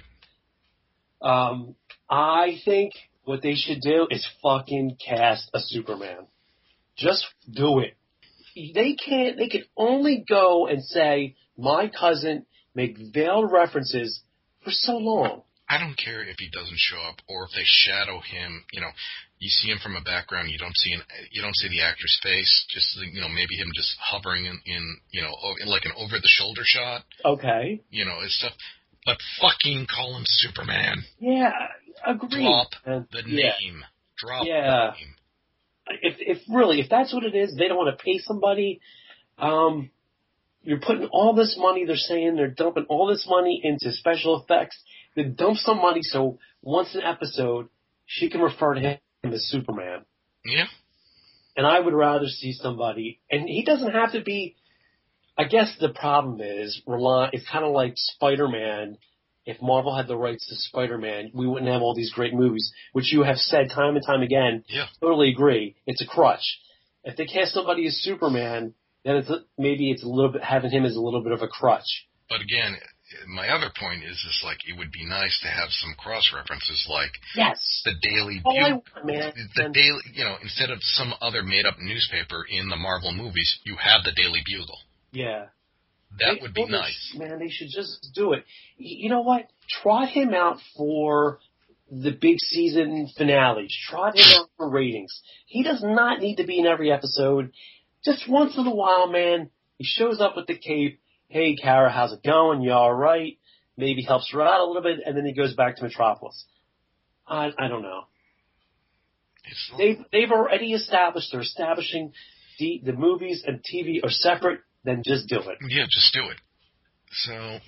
I think what they should do is fucking cast a Superman. Just do it. They can only go and say, my cousin, make veiled references for so long. I don't care if he doesn't show up or if they shadow him. You see him from a background. You don't see the actor's face. Just maybe him just hovering in like an over the shoulder shot. Okay. It's stuff. But fucking call him Superman. Yeah, agree. Drop the name. Drop the name. If that's what it is, they don't want to pay somebody. You're putting all this money. They're saying they're dumping all this money into special effects. They dump some money so once an episode, she can refer to him as Superman. Yeah. And I would rather see somebody, and he doesn't have to be. I guess the problem is, it's kind of like Spider-Man. If Marvel had the rights to Spider-Man, we wouldn't have all these great movies, which you have said time and time again. Yeah. Totally agree. It's a crutch. If they cast somebody as Superman, then maybe it's a little bit, having him as a little bit of a crutch. But again, my other point is it would be nice to have some cross-references like the Daily Bugle. The Daily, instead of some other made-up newspaper in the Marvel movies, you have the Daily Bugle. Yeah. That would be nice. Man, they should just do it. You know what? Trot him out for the big season finales. Trot him out for ratings. He does not need to be in every episode. Just once in a while, man, he shows up with the cape. Hey, Kara, how's it going? You all right? Maybe helps her out a little bit, and then he goes back to Metropolis. I don't know. They've already established, they're establishing the movies and TV are separate. Then just do it. Yeah, just do it. So,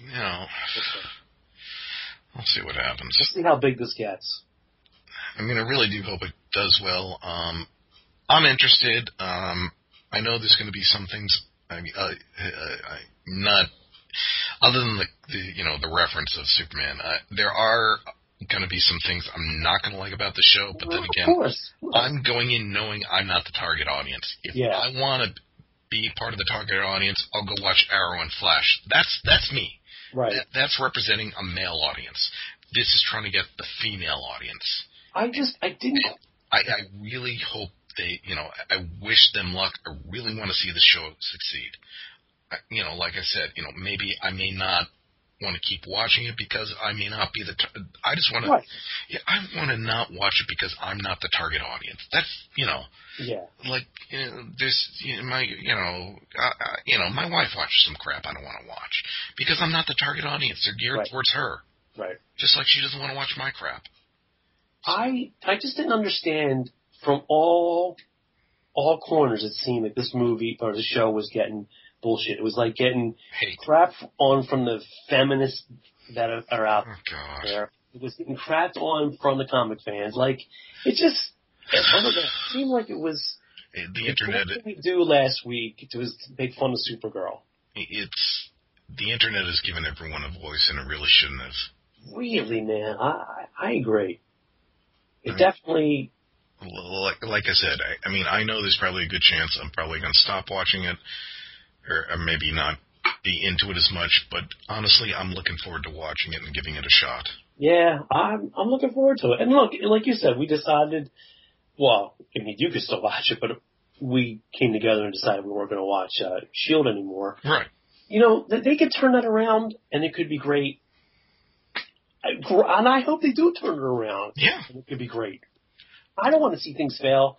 we'll see what happens. Let's see how big this gets. I mean, I really do hope it does well. I'm interested. I know there's going to be some things. Not other than the reference of Superman. There are going to be some things I'm not going to like about the show. But then again, of course. I'm going in knowing I'm not the target audience. If I want to be part of the target audience, I'll go watch Arrow and Flash. That's me. Right. That's representing a male audience. This is trying to get the female audience. I really hope they, I wish them luck. I really want to see the show succeed. Like I said, maybe I may not want to keep watching it because I may not be I just want to, I want to not watch it because I'm not the target audience. That's, like, there's, my wife watches some crap I don't want to watch because I'm not the target audience. They're geared towards her. Right. Just like she doesn't want to watch my crap. I just didn't understand from all all corners it seemed like this movie or the show was getting bullshit. It was like getting Hate. crap on from the feminists that are out there. gosh. It was getting crapped on from the comic fans. Like, it just, I don't know, it seemed like it was The internet. what did we do last week to make fun of Supergirl. The internet has given everyone a voice, and it really shouldn't have. Really, man, I agree. It definitely. Like I said, I know there's probably a good chance I'm probably going to stop watching it, or maybe not be into it as much. But honestly, I'm looking forward to watching it and giving it a shot. Yeah, I'm looking forward to it. And look, like you said, we decided. Well, I mean, you could still watch it, but we came together and decided we weren't going to watch S.H.I.E.L.D. anymore. Right. You know, they could turn that around, and it could be great. And I hope they do turn it around. Yeah. And it could be great. I don't want to see things fail.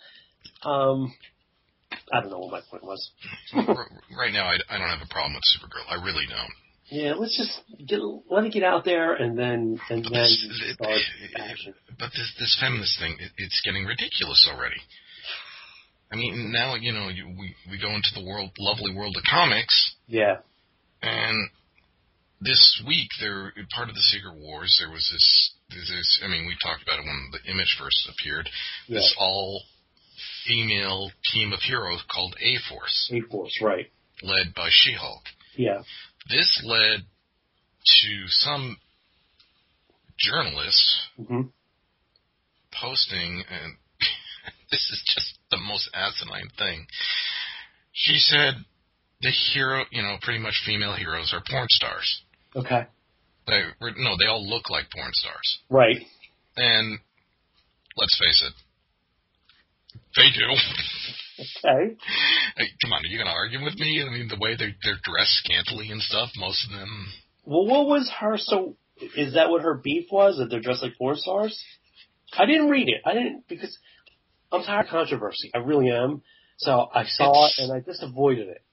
I don't know what my point was. Right now, I don't have a problem with Supergirl. I really don't. Yeah, let's just let it get out there, and then start action. But this feminist thing, it's getting ridiculous already. I mean, now, we go into the lovely world of comics. Yeah. And this week, part of the Secret Wars, there was this, we talked about it when the Image first appeared, this all-female team of heroes called A-Force. A-Force, right. Led by She-Hulk. Yeah. This led to some journalists posting, and this is just the most asinine thing. She said the hero, pretty much female heroes are porn stars. Okay. They all look like porn stars. Right. And let's face it, they do. Okay. Hey, come on, are you going to argue with me? I mean, the way they're dressed scantily and stuff, most of them. Well, what was her? So, is that what her beef was? That they're dressed like porn stars? I didn't read it. Because I'm tired of controversy. I really am. So I saw it and I just avoided it.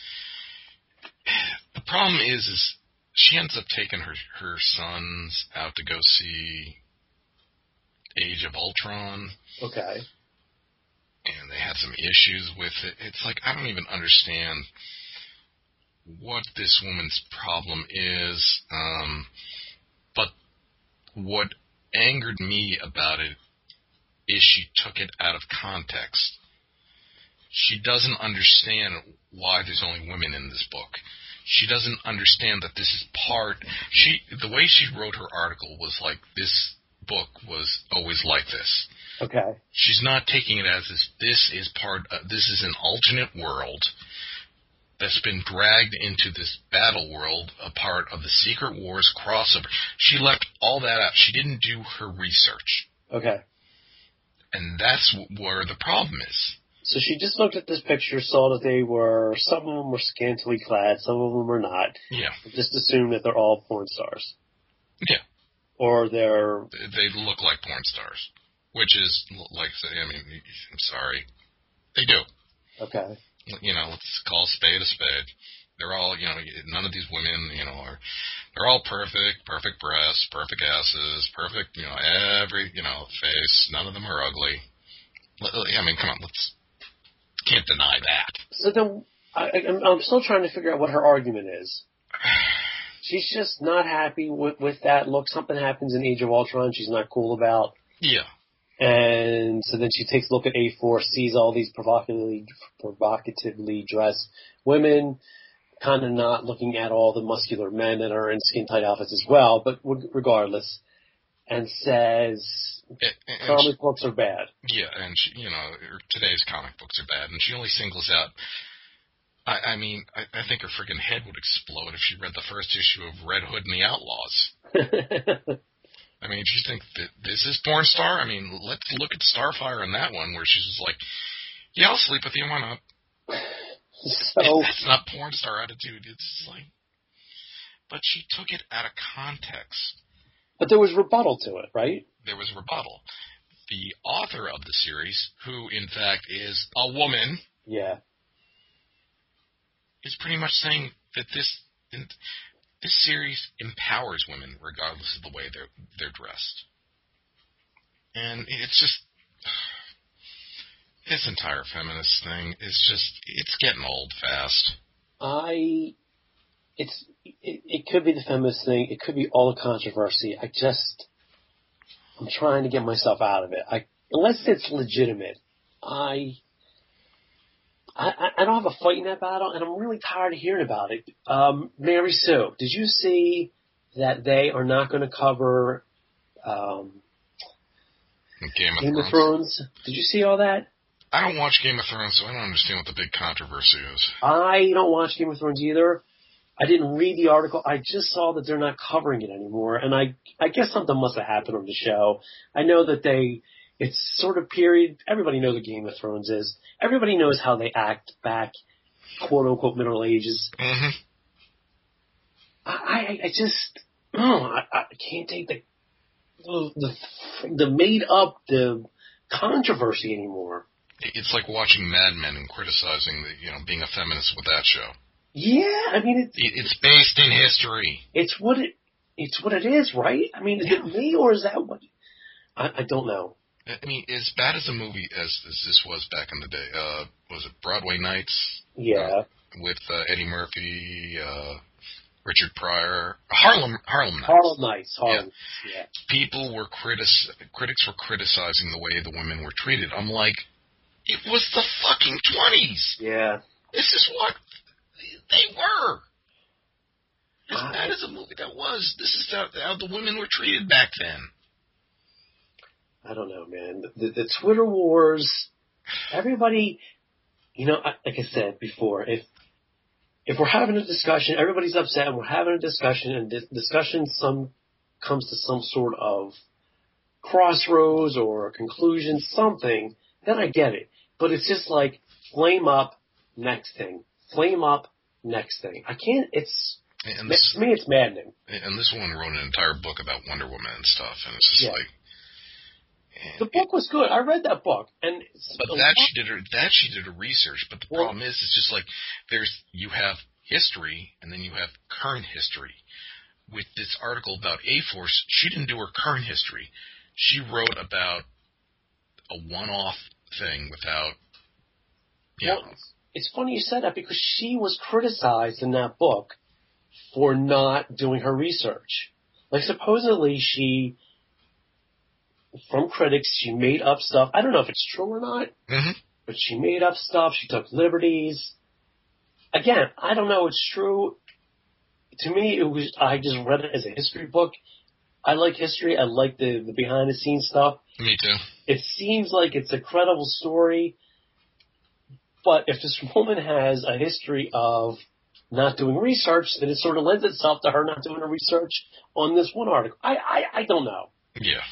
The problem is she ends up taking her sons out to go see Age of Ultron. Okay. And they had some issues with it. It's like, I don't even understand what this woman's problem is. But what angered me about it is she took it out of context. She doesn't understand why there's only women in this book. She doesn't understand that this is the way she wrote her article was like, this book was always like this. Okay. She's not taking it as this is an alternate world that's been dragged into this battle world, a part of the Secret Wars crossover. She left all that out. She didn't do her research. Okay. And that's where the problem is. So she just looked at this picture, saw that some of them were scantily clad, some of them were not. Yeah. Just assumed that they're all porn stars. Yeah. Or they look like porn stars. Which is, like, I'm sorry. They do. Okay. Let's call a spade a spade. They're all, none of these women, they're all perfect breasts, perfect asses, perfect, every, face. None of them are ugly. Come on, can't deny that. So then, I'm still trying to figure out what her argument is. She's just not happy with that look. Something happens in Age of Ultron she's not cool about. Yeah. And so then she takes a look at A-Force, sees all these provocatively dressed women, kind of not looking at all the muscular men that are in skin-tight outfits as well, but regardless, and says comic books are bad. Yeah, and today's comic books are bad, and she only singles out. I think her freaking head would explode if she read the first issue of Red Hood and the Outlaws. If you think that this is porn star, let's look at Starfire in that one, where she's just like, yeah, I'll sleep with you, why not? So that's not porn star attitude. It's just like, but she took it out of context. But there was rebuttal to it, right? There was rebuttal. The author of the series, who in fact is a woman, is pretty much saying that this series empowers women regardless of the way they're dressed. And it's just, This entire feminist thing is it's getting old fast. It could be the feminist thing. It could be all the controversy. I'm trying to get myself out of it. Unless it's legitimate, I don't have a fight in that battle, and I'm really tired of hearing about it. Mary Sue, did you see that they are not going to cover Game of Thrones? Did you see all that? I don't watch Game of Thrones, so I don't understand what the big controversy is. I don't watch Game of Thrones either. I didn't read the article. I just saw that they're not covering it anymore, and I guess something must have happened on the show. I know that it's sort of period. Everybody knows what Game of Thrones is. Everybody knows how they act back, quote unquote, Middle Ages. Mm-hmm. I can't take the made up the controversy anymore. It's like watching Mad Men and criticizing being a feminist with that show. Yeah, I mean it's based in history. It's what it is, right? I mean, is it me or is that what? I don't know. I mean, as bad as a movie as this was back in the day, was it Broadway Nights? Yeah. With Eddie Murphy, Richard Pryor, Harlem Nights. Harlem Nights. Yeah. People were critics were criticizing the way the women were treated. I'm like, it was the fucking 20s. Yeah. This is what they were. As bad as a movie that was, this is how the women were treated back then. I don't know, man. The Twitter wars, everybody, like I said before, if we're having a discussion, everybody's upset, and we're having a discussion, and the discussion comes to some sort of crossroads or a conclusion, something, then I get it. But it's just like, flame up, next thing. Flame up, next thing. I can't, to me, it's maddening. And this woman wrote an entire book about Wonder Woman and stuff, and it's just like... The book was good. I read that book, and she did her research. But the problem is, it's just like you have history, and then you have current history. With this article about A-Force, she didn't do her current history. She wrote about a one-off thing without. It's funny you said that because she was criticized in that book for not doing her research. Like supposedly from critics, she made up stuff. I don't know if it's true or not, but she made up stuff. She took liberties. Again, I don't know if it's true. To me, I just read it as a history book. I like history. I like the behind-the-scenes stuff. Me too. It seems like it's a credible story. But if this woman has a history of not doing research, then it sort of lends itself to her not doing her research on this one article. I don't know. Yeah.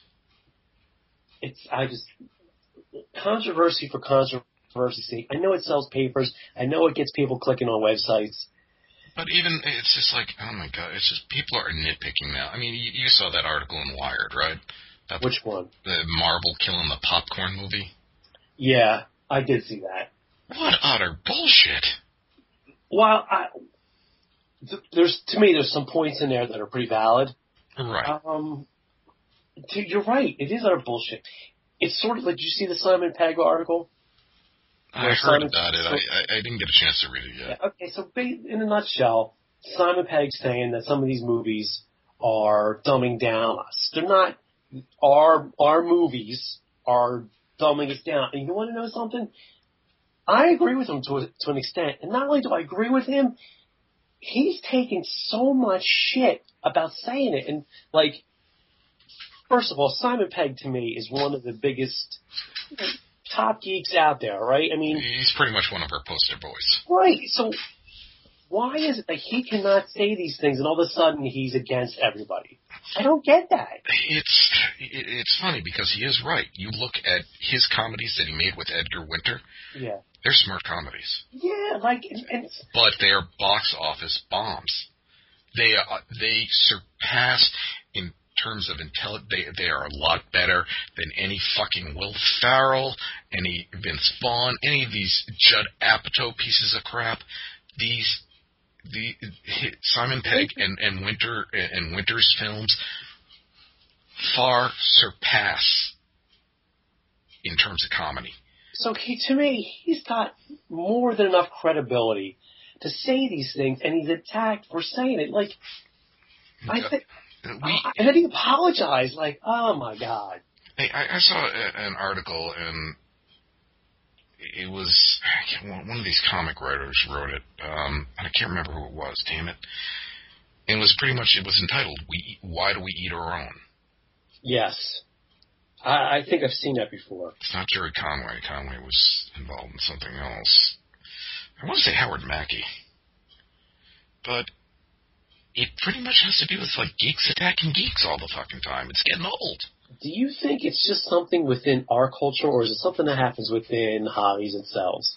Controversy for controversy's sake. I know it sells papers. I know it gets people clicking on websites. But even, it's just like, oh my God, it's just, people are nitpicking now. I mean, you saw that article in Wired, right? Which one? The Marvel killing the popcorn movie? Yeah, I did see that. What utter bullshit. Well, there's some points in there that are pretty valid. Right. You're right. It is utter bullshit. It's sort of like, did you see the Simon Pegg article? I heard about it. I didn't get a chance to read it yet. Yeah, okay, so in a nutshell, Simon Pegg's saying that some of these movies are dumbing down us. They're not. Our movies are dumbing us down. And you want to know something? I agree with him to an extent. And not only do I agree with him, he's taking so much shit about saying it. And, like, first of all, Simon Pegg to me is one of the biggest top geeks out there, right? I mean, he's pretty much one of her poster boys. Right. So why is it that he cannot say these things and all of a sudden he's against everybody? I don't get that. It's funny because he is right. You look at his comedies that he made with Edgar Winter. Yeah. They're smart comedies. Yeah, like, but they're box office bombs. They surpass in terms of intelligence. They are a lot better than any fucking Will Ferrell, any Vince Vaughn, any of these Judd Apatow pieces of crap. The Simon Pegg and Winter's films far surpass in terms of comedy. So to me, he's got more than enough credibility to say these things, and he's attacked for saying it. Like, and then he apologized. Like, oh my God. Hey, I saw an article, and it was one of these comic writers wrote it. And I can't remember who it was. Damn it! And it was entitled "Why Do We Eat Our Own?" Yes. I think I've seen that before. It's not Jerry Conway. Conway was involved in something else. I want to say Howard Mackey. But it pretty much has to do with, like, geeks attacking geeks all the fucking time. It's getting old. Do you think it's just something within our culture, or is it something that happens within hobbies themselves?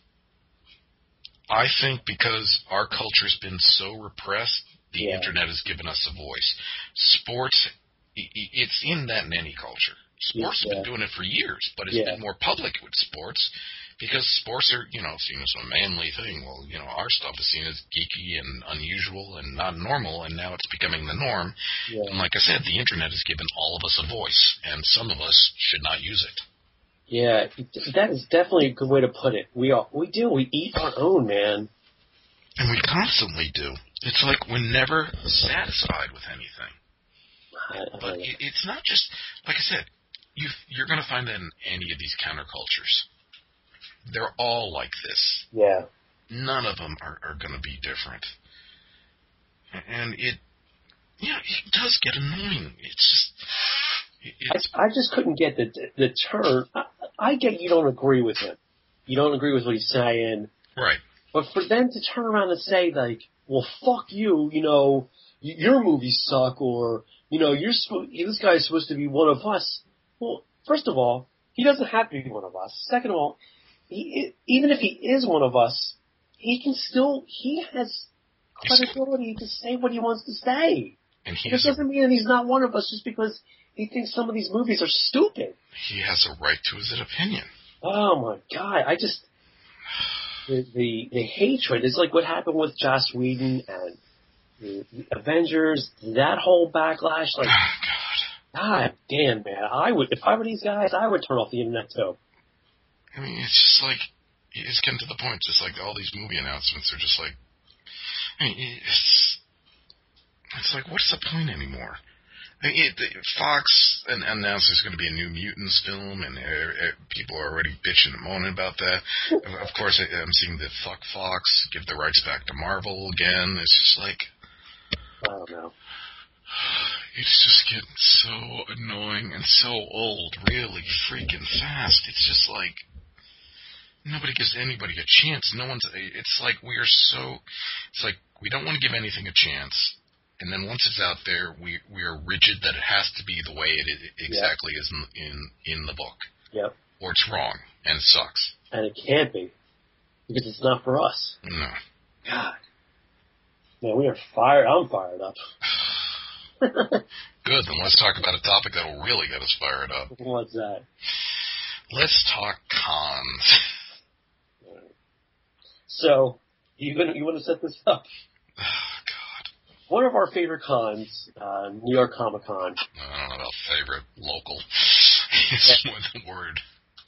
I think because our culture's been so repressed, the Internet has given us a voice. Sports, it's in that in any culture. Sports have been doing it for years, but it's been more public with sports because sports are, seen as a manly thing. Well, our stuff is seen as geeky and unusual and not normal, and now it's becoming the norm. Yeah. And like I said, the Internet has given all of us a voice, and some of us should not use it. Yeah, that is definitely a good way to put it. We do. We eat our own, man. And we constantly do. It's like we're never satisfied with anything. But it's not just, like I said, you're going to find that in any of these countercultures. They're all like this. Yeah. None of them are going to be different. And it does get annoying. I just couldn't get the turn. I get you don't agree with him. You don't agree with what he's saying. Right. But for them to turn around and say, like, well, fuck you, your movies suck, or, this guy's supposed to be one of us. Well, first of all, he doesn't have to be one of us. Second of all, even if he is one of us, he has credibility to say what he wants to say. And it doesn't mean that he's not one of us just because he thinks some of these movies are stupid. He has a right to his opinion. Oh my God! The hatred is like what happened with Joss Whedon and the Avengers. That whole backlash, like, God damn, man! If I were these guys, I would turn off the internet too. I mean, it's just like it's getting to the point. Just like all these movie announcements are just like, I mean, it's like, what's the point anymore? I mean, Fox announced there's going to be a New Mutants film, and people are already bitching and moaning about that. Of course, I'm seeing the fuck Fox give the rights back to Marvel again. It's just like, I don't know. It's just getting so annoying and so old really freaking fast. It's just like nobody gives anybody a chance. It's like it's like we don't want to give anything a chance. And then once it's out there, we are rigid that it has to be the way it exactly is in the book. Yep. Or it's wrong, and it sucks. And it can't be, because it's not for us. No. God. Man, we are fired. I'm fired up. Good, then let's talk about a topic that will really get us fired up. What's that? Let's talk cons. So, you want to set this up? One of our favorite cons, New York Comic Con. I don't know about favorite. Local. It's more the word.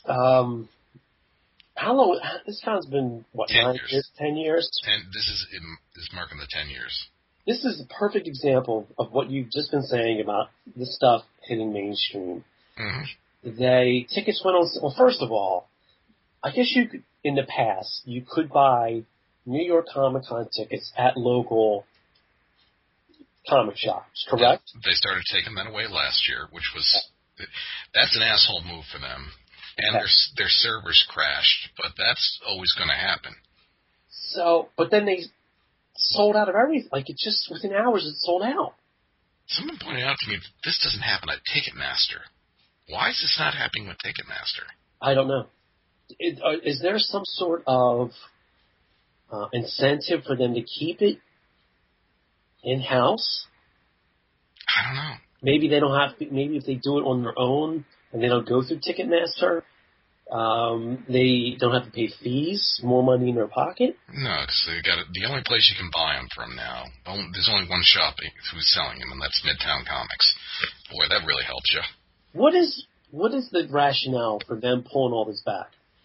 How long? This con's been, 10 years. 10 years? This is marking the 10 years. This is a perfect example of what you've just been saying about this stuff hitting mainstream. Mm-hmm. Tickets went on. Well, first of all, I guess in the past, you could buy New York Comic Con tickets at local comic shops, correct? Yeah, they started taking that away last year, which was that's an asshole move for them. And their servers crashed, but that's always going to happen. So, but then they sold out of everything. Like, it just within hours, it sold out. Someone pointed out to me this doesn't happen at Ticketmaster. Why is this not happening with Ticketmaster? I don't know. Is there some sort of incentive for them to keep it in-house? I don't know. Maybe they don't have to, maybe if they do it on their own and they don't go through Ticketmaster, they don't have to pay fees, more money in their pocket? No, because the only place you can buy them from now, there's only one shop who's selling them, and that's Midtown Comics. Boy, that really helps you. What is the rationale for them pulling all this back?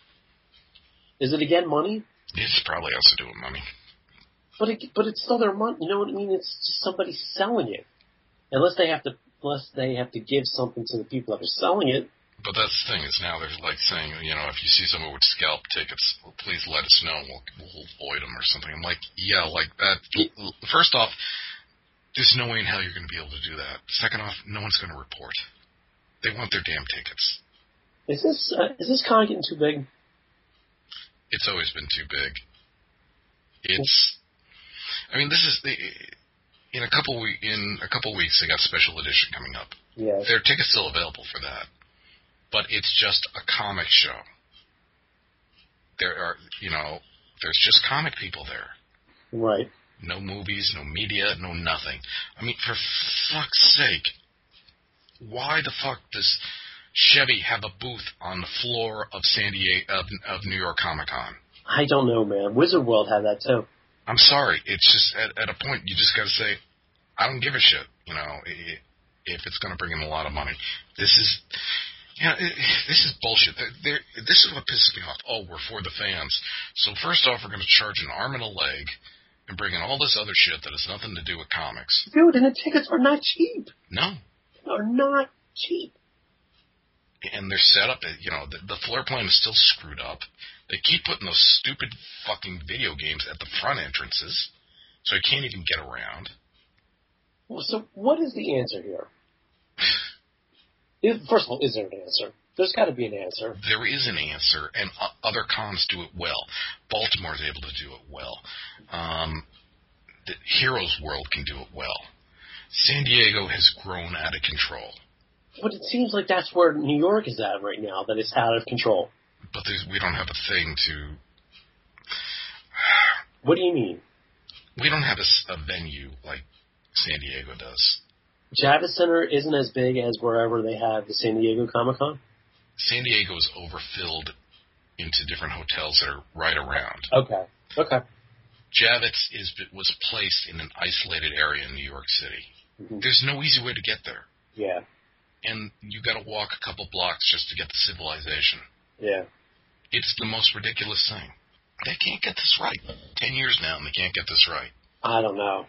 Is it again money? It probably has to do with money. But it's still their money. You know what I mean? It's just somebody selling it. Unless they have to give something to the people that are selling it. But that's the thing, is now they're like saying, if you see someone with scalp tickets, well, please let us know, and we'll void them or something. I'm like, yeah, like that. First off, there's no way in hell you're going to be able to do that. Second off, no one's going to report. They want their damn tickets. Is this con getting too big? It's always been too big. This is in a couple weeks they got special edition coming up. Yeah. There are tickets still available for that. But it's just a comic show. There's just comic people there. Right. No movies, no media, no nothing. I mean, for fuck's sake, why the fuck does Chevy have a booth on the floor of of New York Comic Con? I don't know, man. Wizard World had that too. I'm sorry. It's just at a point you just got to say, I don't give a shit. If it's going to bring in a lot of money, this is bullshit. This is what pisses me off. Oh, we're for the fans. So first off, we're going to charge an arm and a leg and bring in all this other shit that has nothing to do with comics. Dude, and the tickets are not cheap. No. They're not cheap. And they're set up, the floor plan is still screwed up. They keep putting those stupid fucking video games at the front entrances, so you can't even get around. Well, so what is the answer here? First of all, is there an answer? There's got to be an answer. There is an answer, and other cons do it well. Baltimore's able to do it well. The Heroes World can do it well. San Diego has grown out of control. But it seems like that's where New York is at right now, that it's out of control. But we don't have a thing to... What do you mean? We don't have a venue like San Diego does. Javits Center isn't as big as wherever they have the San Diego Comic-Con? San Diego is overfilled into different hotels that are right around. Okay. Javits was placed in an isolated area in New York City. Mm-hmm. There's no easy way to get there. Yeah. And you got to walk a couple blocks just to get to civilization. Yeah. It's the most ridiculous thing. They can't get this right. 10 years now, and they can't get this right. I don't know.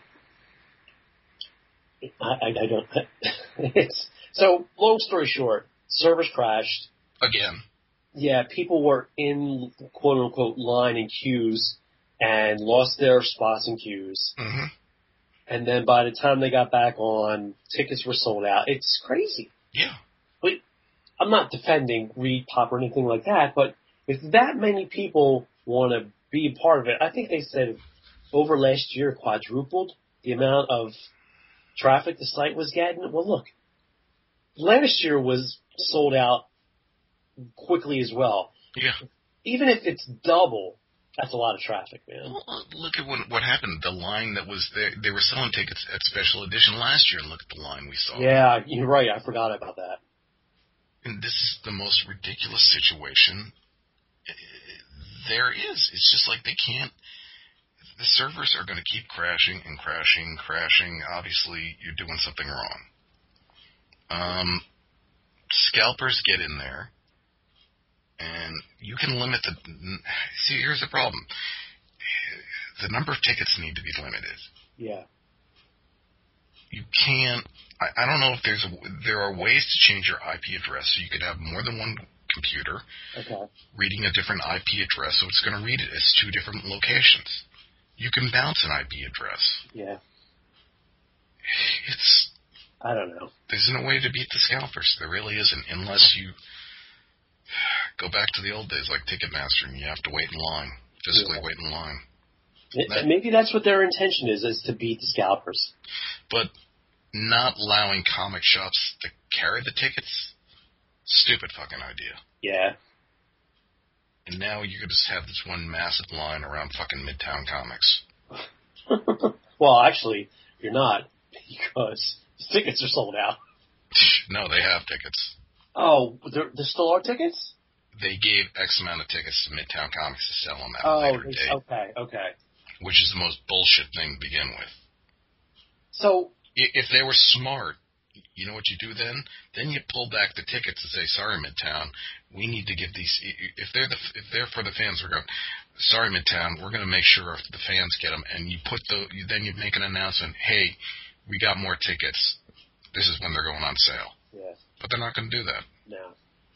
I don't. So, long story short, servers crashed. Again. Yeah, people were in quote-unquote line and queues and lost their spots in queues. Mm-hmm. And then by the time they got back on, tickets were sold out. It's crazy. Yeah. But I'm not defending ReedPop or anything like that, but if that many people want to be a part of it, I think they said over last year quadrupled the amount of traffic the site was getting. Well, look, last year was sold out quickly as well. Yeah. Even if it's double, that's a lot of traffic, man. Well, look at what happened. The line that was there, they were selling tickets at special edition last year, and look at the line we saw. Yeah, you're right. I forgot about that. And this is the most ridiculous situation there is. It's just like they can't. The servers are going to keep crashing and crashing. Obviously, you're doing something wrong. Scalpers get in there, and you can limit the... See, here's the problem. The number of tickets need to be limited. Yeah. You can't... I don't know if there are ways to change your IP address so you could have more than one computer reading a different IP address, so it's going to read it as two different locations. You can bounce an IP address. Yeah. It's... I don't know. There's no way to beat the scalpers. There really isn't, unless you go back to the old days like Ticketmaster and you have to wait in line, physically wait in line. Maybe that's what their intention is to beat the scalpers. But not allowing comic shops to carry the tickets, stupid fucking idea. Yeah. And now you could just have this one massive line around fucking Midtown Comics. Well, actually, you're not, because the tickets are sold out. No, they have tickets. Oh, there still are tickets? They gave X amount of tickets to Midtown Comics to sell them at a later date. Okay. Which is the most bullshit thing to begin with. So... If they were smart, you know what you do then? Then you pull back the tickets and say, sorry, Midtown, we need to give these, if they're for the fans, we're going, sorry, Midtown, we're going to make sure the fans get them, and then you make an announcement, hey, we got more tickets. This is when they're going on sale. Yeah. But they're not going to do that. No.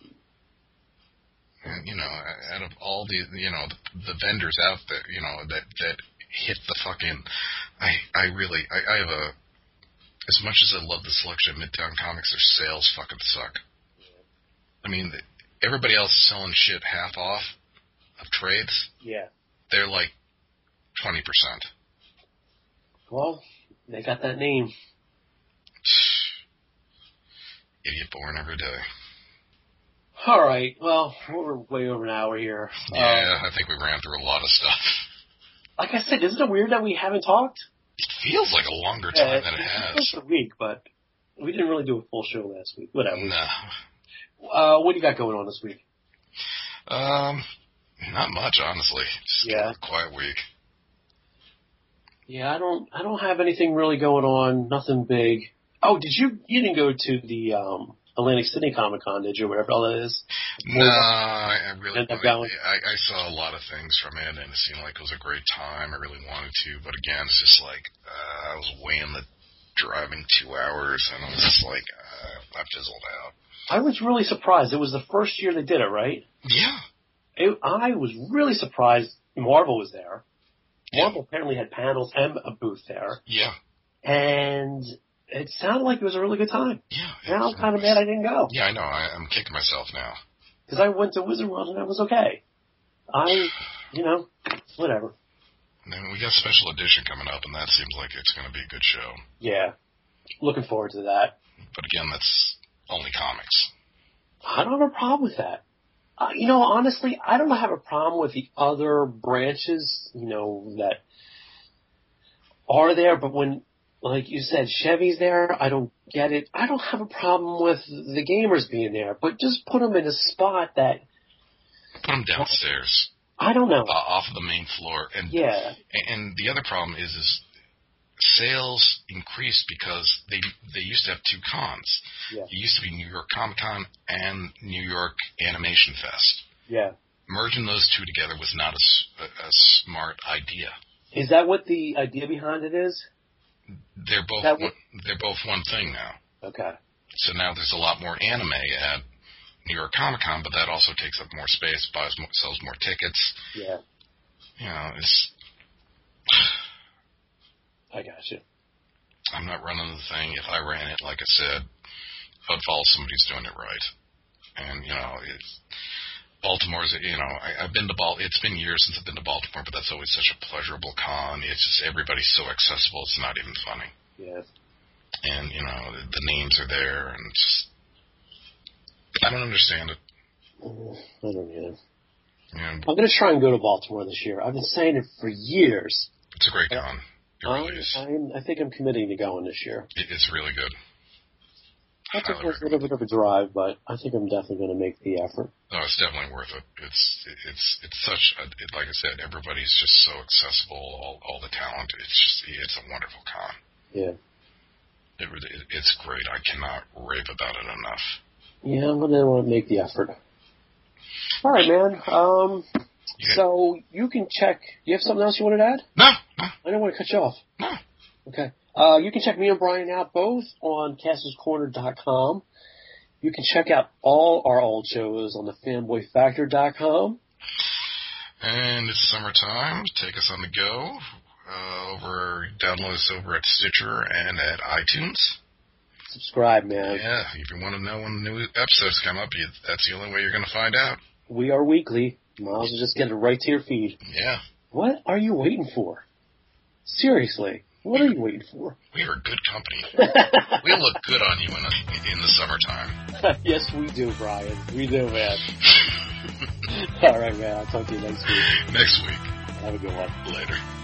And, out of all the vendors out there, that hit the fucking, I have a, as much as I love the selection of Midtown Comics, their sales fucking suck. I mean, everybody else is selling shit half off of trades. Yeah. They're like 20%. Well, they got that name. Idiot born every day. All right. Well, we're way over an hour here. Yeah, I think we ran through a lot of stuff. Like I said, isn't it weird that we haven't talked? It feels like a longer time than it has. It's a week, but we didn't really do a full show last week. Whatever. No. What do you got going on this week? Not much, honestly. Just a quiet week. Yeah, I don't have anything really going on. Nothing big. Oh, you didn't go to the Atlantic City Comic Con, did you? Whatever all that is. No, I really ended up going. I saw a lot of things from it, and it seemed like it was a great time. I really wanted to, but again, it's just like I was weighing the driving 2 hours, and I was just like, I fizzled out. I was really surprised. It was the first year they did it, right? Yeah. I was really surprised Marvel was there. Marvel apparently had panels and a booth there. Yeah. And it sounded like it was a really good time. Yeah. Now I'm kind of mad I didn't go. Yeah, I know. I'm kicking myself now. Because I went to Wizard World and I was okay. Whatever. And then we got special edition coming up, and that seems like it's going to be a good show. Yeah. Looking forward to that. But again, that's only comics. I don't have a problem with that. Honestly, I don't have a problem with the other branches, that are there, but when, like you said, Chevy's there, I don't get it. I don't have a problem with the gamers being there, but just put them in a spot that... Put them downstairs. I don't know. Off of the main floor. And, yeah. And the other problem is sales increased because they used to have two cons. Yeah. It used to be New York Comic Con and New York Animation Fest. Yeah. Merging those two together was not a smart idea. Is that what the idea behind it is? They're both one thing now. Okay. So now there's a lot more anime at New York Comic Con, but that also takes up more space, sells more tickets. Yeah. It's... I got you. I'm not running the thing. If I ran it, like I said, I'd follow somebody's doing it right. And, Baltimore's, I've been to it's been years since I've been to Baltimore, but that's always such a pleasurable con. It's just everybody's so accessible, it's not even funny. Yeah. And, the names are there, and just, I don't understand it. I don't either. Yeah. I'm going to try and go to Baltimore this year. I've been saying it for years. It's a great con. It really is. I think I'm committing to going this year. It's really good. That's a little bit of a drive, but I think I'm definitely going to make the effort. No, it's definitely worth it. It's such like I said, everybody's just so accessible. All the talent. It's a wonderful con. Yeah. It's great. I cannot rave about it enough. Yeah, I'm going to want to make the effort. All right, man. So you can check. You have something else you wanted to add? No. I don't want to cut you off. No. Okay. You can check me and Brian out both on CastlesCorner.com. You can check out all our old shows on the FanboyFactor.com. And it's summertime. Take us on the go. Download us over at Stitcher and at iTunes. Subscribe, man. Yeah, if you want to know when new episodes come up, that's the only way you're going to find out. We are weekly. Might as well just get it right to your feed. Yeah. What are you waiting for? Seriously, what are you waiting for? We are good company. We look good on you in the summertime. Yes, we do, Brian. We do, man. All right, man. I'll talk to you next week. Next week. Have a good one. Later.